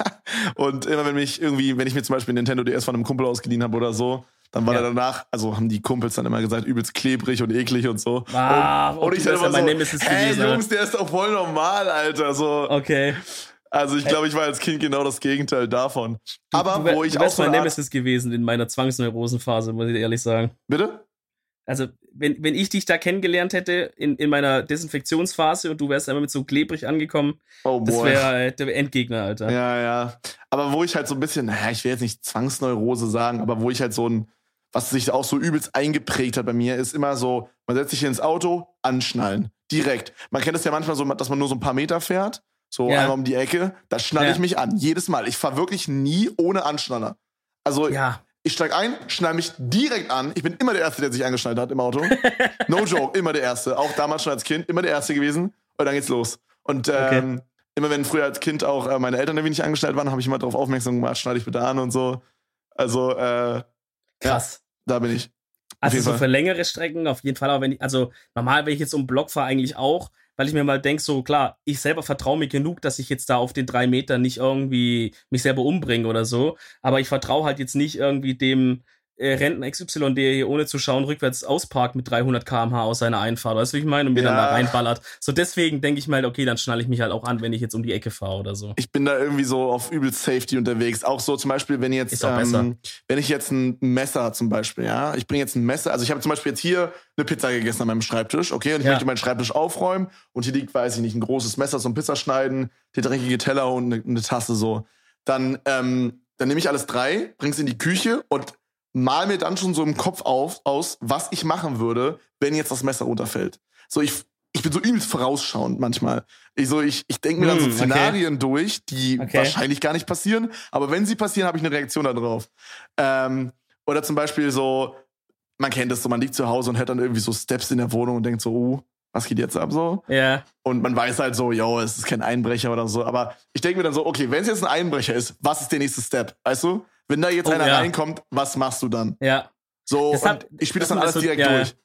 Speaker 1: Und immer wenn mich irgendwie, wenn ich mir zum Beispiel Nintendo D S von einem Kumpel ausgeliehen habe oder so, dann war ja. er danach, also haben die Kumpels dann immer gesagt, übelst klebrig und eklig und so.
Speaker 2: Ah,
Speaker 1: und, und ich dann immer so, hey Jungs, der ist doch voll normal, Alter. So.
Speaker 2: Okay.
Speaker 1: Also ich glaube, ich war als Kind genau das Gegenteil davon.
Speaker 2: Du,
Speaker 1: Aber
Speaker 2: du,
Speaker 1: wo ich
Speaker 2: du
Speaker 1: auch
Speaker 2: wärst
Speaker 1: so
Speaker 2: mein
Speaker 1: Art...
Speaker 2: Nemesis gewesen in meiner Zwangsneurosenphase, muss ich ehrlich sagen.
Speaker 1: Bitte?
Speaker 2: Also, wenn, wenn ich dich da kennengelernt hätte in, in meiner Desinfektionsphase und du wärst einmal mit so klebrig angekommen, oh boy. Das wäre der Endgegner, Alter.
Speaker 1: Ja, ja. Aber wo ich halt so ein bisschen, naja, ich will jetzt nicht Zwangsneurose sagen, aber wo ich halt so ein, was sich auch so übelst eingeprägt hat bei mir, ist immer so, man setzt sich ins Auto, anschnallen. Direkt. Man kennt es ja manchmal so, dass man nur so ein paar Meter fährt. So ja. einmal um die Ecke, da schnalle ja. ich mich an. Jedes Mal. Ich fahre wirklich nie ohne Anschnaller. Also
Speaker 2: ja.
Speaker 1: ich steig ein, schnall mich direkt an. Ich bin immer der Erste, der sich angeschnallt hat im Auto. No joke, immer der Erste. Auch damals schon als Kind, immer der Erste gewesen. Und dann geht's los. Und ähm, okay. immer wenn früher als Kind auch äh, meine Eltern irgendwie nicht angeschnallt waren, habe ich immer darauf aufmerksam gemacht, schneide ich bitte an und so. Also, äh,
Speaker 2: krass.
Speaker 1: Ja, da bin ich.
Speaker 2: Also so Fall. Für längere Strecken auf jeden Fall. Aber wenn ich, also normal, wenn ich jetzt um den Block fahre, eigentlich auch, weil ich mir mal denke, so klar, ich selber vertraue mir genug, dass ich jetzt da auf den drei Metern nicht irgendwie mich selber umbringe oder so. Aber ich vertraue halt jetzt nicht irgendwie dem äh, Rentner X Y, der hier ohne zu schauen rückwärts ausparkt mit dreihundert Kilometer pro Stunde aus seiner Einfahrt. Weißt du, wie ich meine? Und mir ja. dann da reinballert. So deswegen denke ich mir halt, okay, dann schnalle ich mich halt auch an, wenn ich jetzt um die Ecke fahre oder so.
Speaker 1: Ich bin da irgendwie so auf übel Safety unterwegs. Auch so zum Beispiel, wenn jetzt,
Speaker 2: Ist auch besser.
Speaker 1: Ähm, wenn ich jetzt ein Messer zum Beispiel, ja, ich bringe jetzt ein Messer, also ich habe zum Beispiel jetzt hier eine Pizza gegessen an meinem Schreibtisch, okay, und ich ja. möchte meinen Schreibtisch aufräumen und hier liegt, weiß ich nicht, ein großes Messer zum Pizza schneiden, der dreckige Teller und eine, eine Tasse so. Dann, ähm, dann nehme ich alles drei, bring's in die Küche und mal mir dann schon so im Kopf auf, aus, was ich machen würde, wenn jetzt das Messer runterfällt. So, ich, ich bin so übelst vorausschauend manchmal. Ich, so, ich, ich denke mir dann so
Speaker 2: Hm,
Speaker 1: Szenarien
Speaker 2: okay.
Speaker 1: durch, die
Speaker 2: Okay.
Speaker 1: wahrscheinlich gar nicht passieren, aber wenn sie passieren, habe ich eine Reaktion darauf. Ähm, oder zum Beispiel so, man kennt das so, man liegt zu Hause und hört dann irgendwie so Steps in der Wohnung und denkt so, oh, was geht jetzt ab so?
Speaker 2: Ja.
Speaker 1: Und man weiß halt so, yo, es ist kein Einbrecher oder so. Aber ich denke mir dann so, okay, wenn es jetzt ein Einbrecher ist, was ist der nächste Step? Weißt du? Wenn da jetzt
Speaker 2: Oh,
Speaker 1: einer
Speaker 2: ja.
Speaker 1: reinkommt, was machst du dann?
Speaker 2: Ja.
Speaker 1: So,
Speaker 2: Deshalb-
Speaker 1: und ich spiele das
Speaker 2: dass
Speaker 1: dann
Speaker 2: man
Speaker 1: alles
Speaker 2: das so-
Speaker 1: direkt
Speaker 2: ja, ja.
Speaker 1: durch.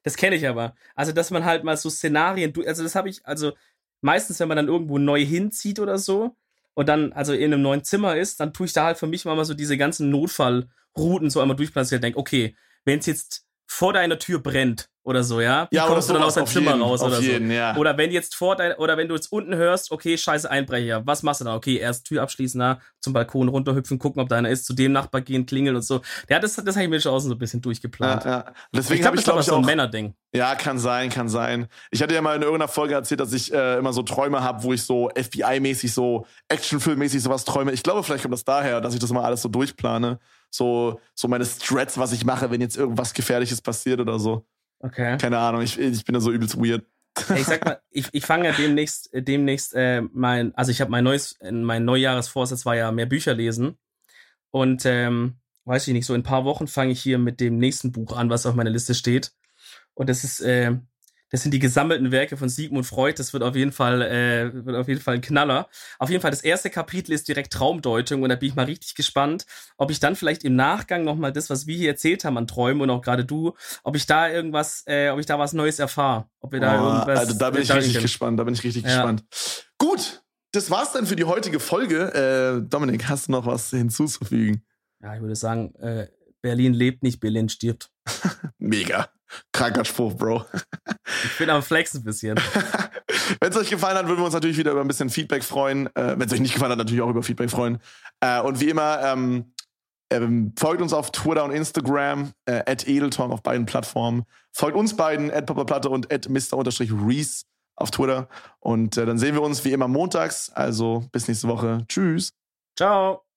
Speaker 2: Das kenne ich aber. Also, dass man halt mal so Szenarien, also das habe ich, also meistens, wenn man dann irgendwo neu hinzieht oder so und dann also in einem neuen Zimmer ist, dann tue ich da halt für mich mal so diese ganzen Notfallrouten so einmal durchplaziert und denke, okay, wenn es jetzt vor deiner Tür brennt oder so, ja, wie
Speaker 1: ja,
Speaker 2: kommst du dann aus deinem Zimmer
Speaker 1: jeden,
Speaker 2: raus oder
Speaker 1: jeden,
Speaker 2: so?
Speaker 1: Ja.
Speaker 2: Oder wenn jetzt vor dein, oder wenn du jetzt unten hörst, okay, scheiße Einbrecher, was machst du dann? Okay, erst Tür abschließen, na, zum Balkon runterhüpfen, gucken, ob da einer ist, zu dem Nachbar gehen, klingeln und so. Ja, das, das habe ich mir schon außen so ein bisschen durchgeplant.
Speaker 1: Ja, ja. Deswegen
Speaker 2: ich
Speaker 1: habe ich, glaube ich,
Speaker 2: so ein
Speaker 1: auch
Speaker 2: Männerding.
Speaker 1: Ja, kann sein, kann sein. Ich hatte ja mal in irgendeiner Folge erzählt, dass ich äh, immer so Träume habe, wo ich so F B I-mäßig, so Actionfilm-mäßig sowas träume. Ich glaube, vielleicht kommt das daher, dass ich das mal alles so durchplane. So, so meine Strats, was ich mache, wenn jetzt irgendwas Gefährliches passiert oder so.
Speaker 2: Okay.
Speaker 1: Keine Ahnung, ich, ich bin da so übelst weird.
Speaker 2: Ich sag mal, ich, ich fange ja demnächst, demnächst äh, mein, also ich habe mein neues, mein Neujahresvorsatz war ja mehr Bücher lesen. Und ähm, weiß ich nicht, so in ein paar Wochen fange ich hier mit dem nächsten Buch an, was auf meiner Liste steht. Und das ist, äh, das sind die gesammelten Werke von Sigmund Freud. Das wird auf jeden Fall, äh, wird auf jeden Fall ein Knaller. Auf jeden Fall, das erste Kapitel ist direkt Traumdeutung und da bin ich mal richtig gespannt, ob ich dann vielleicht im Nachgang nochmal das, was wir hier erzählt haben an Träumen und auch gerade du, ob ich da irgendwas, äh, ob ich da was Neues erfahre. Ob wir da
Speaker 1: oh,
Speaker 2: irgendwas.
Speaker 1: Also da bin ich richtig können. gespannt, da bin ich richtig ja. gespannt. Gut, das war's dann für die heutige Folge. Äh, Dominik, hast du noch was hinzuzufügen?
Speaker 2: Ja, ich würde sagen, äh, Berlin lebt nicht, Berlin stirbt.
Speaker 1: Mega. Kranker Spruch, Bro.
Speaker 2: Ich bin am Flexen ein bisschen.
Speaker 1: Wenn es euch gefallen hat, würden wir uns natürlich wieder über ein bisschen Feedback freuen. Äh, Wenn es euch nicht gefallen hat, natürlich auch über Feedback freuen. Äh, und wie immer, ähm, ähm, folgt uns auf Twitter und Instagram, äh, at Edeltalk auf beiden Plattformen. Folgt uns beiden, at Papaplatte und at Mister-Reese auf Twitter. Und äh, dann sehen wir uns wie immer montags. Also bis nächste Woche. Tschüss.
Speaker 2: Ciao.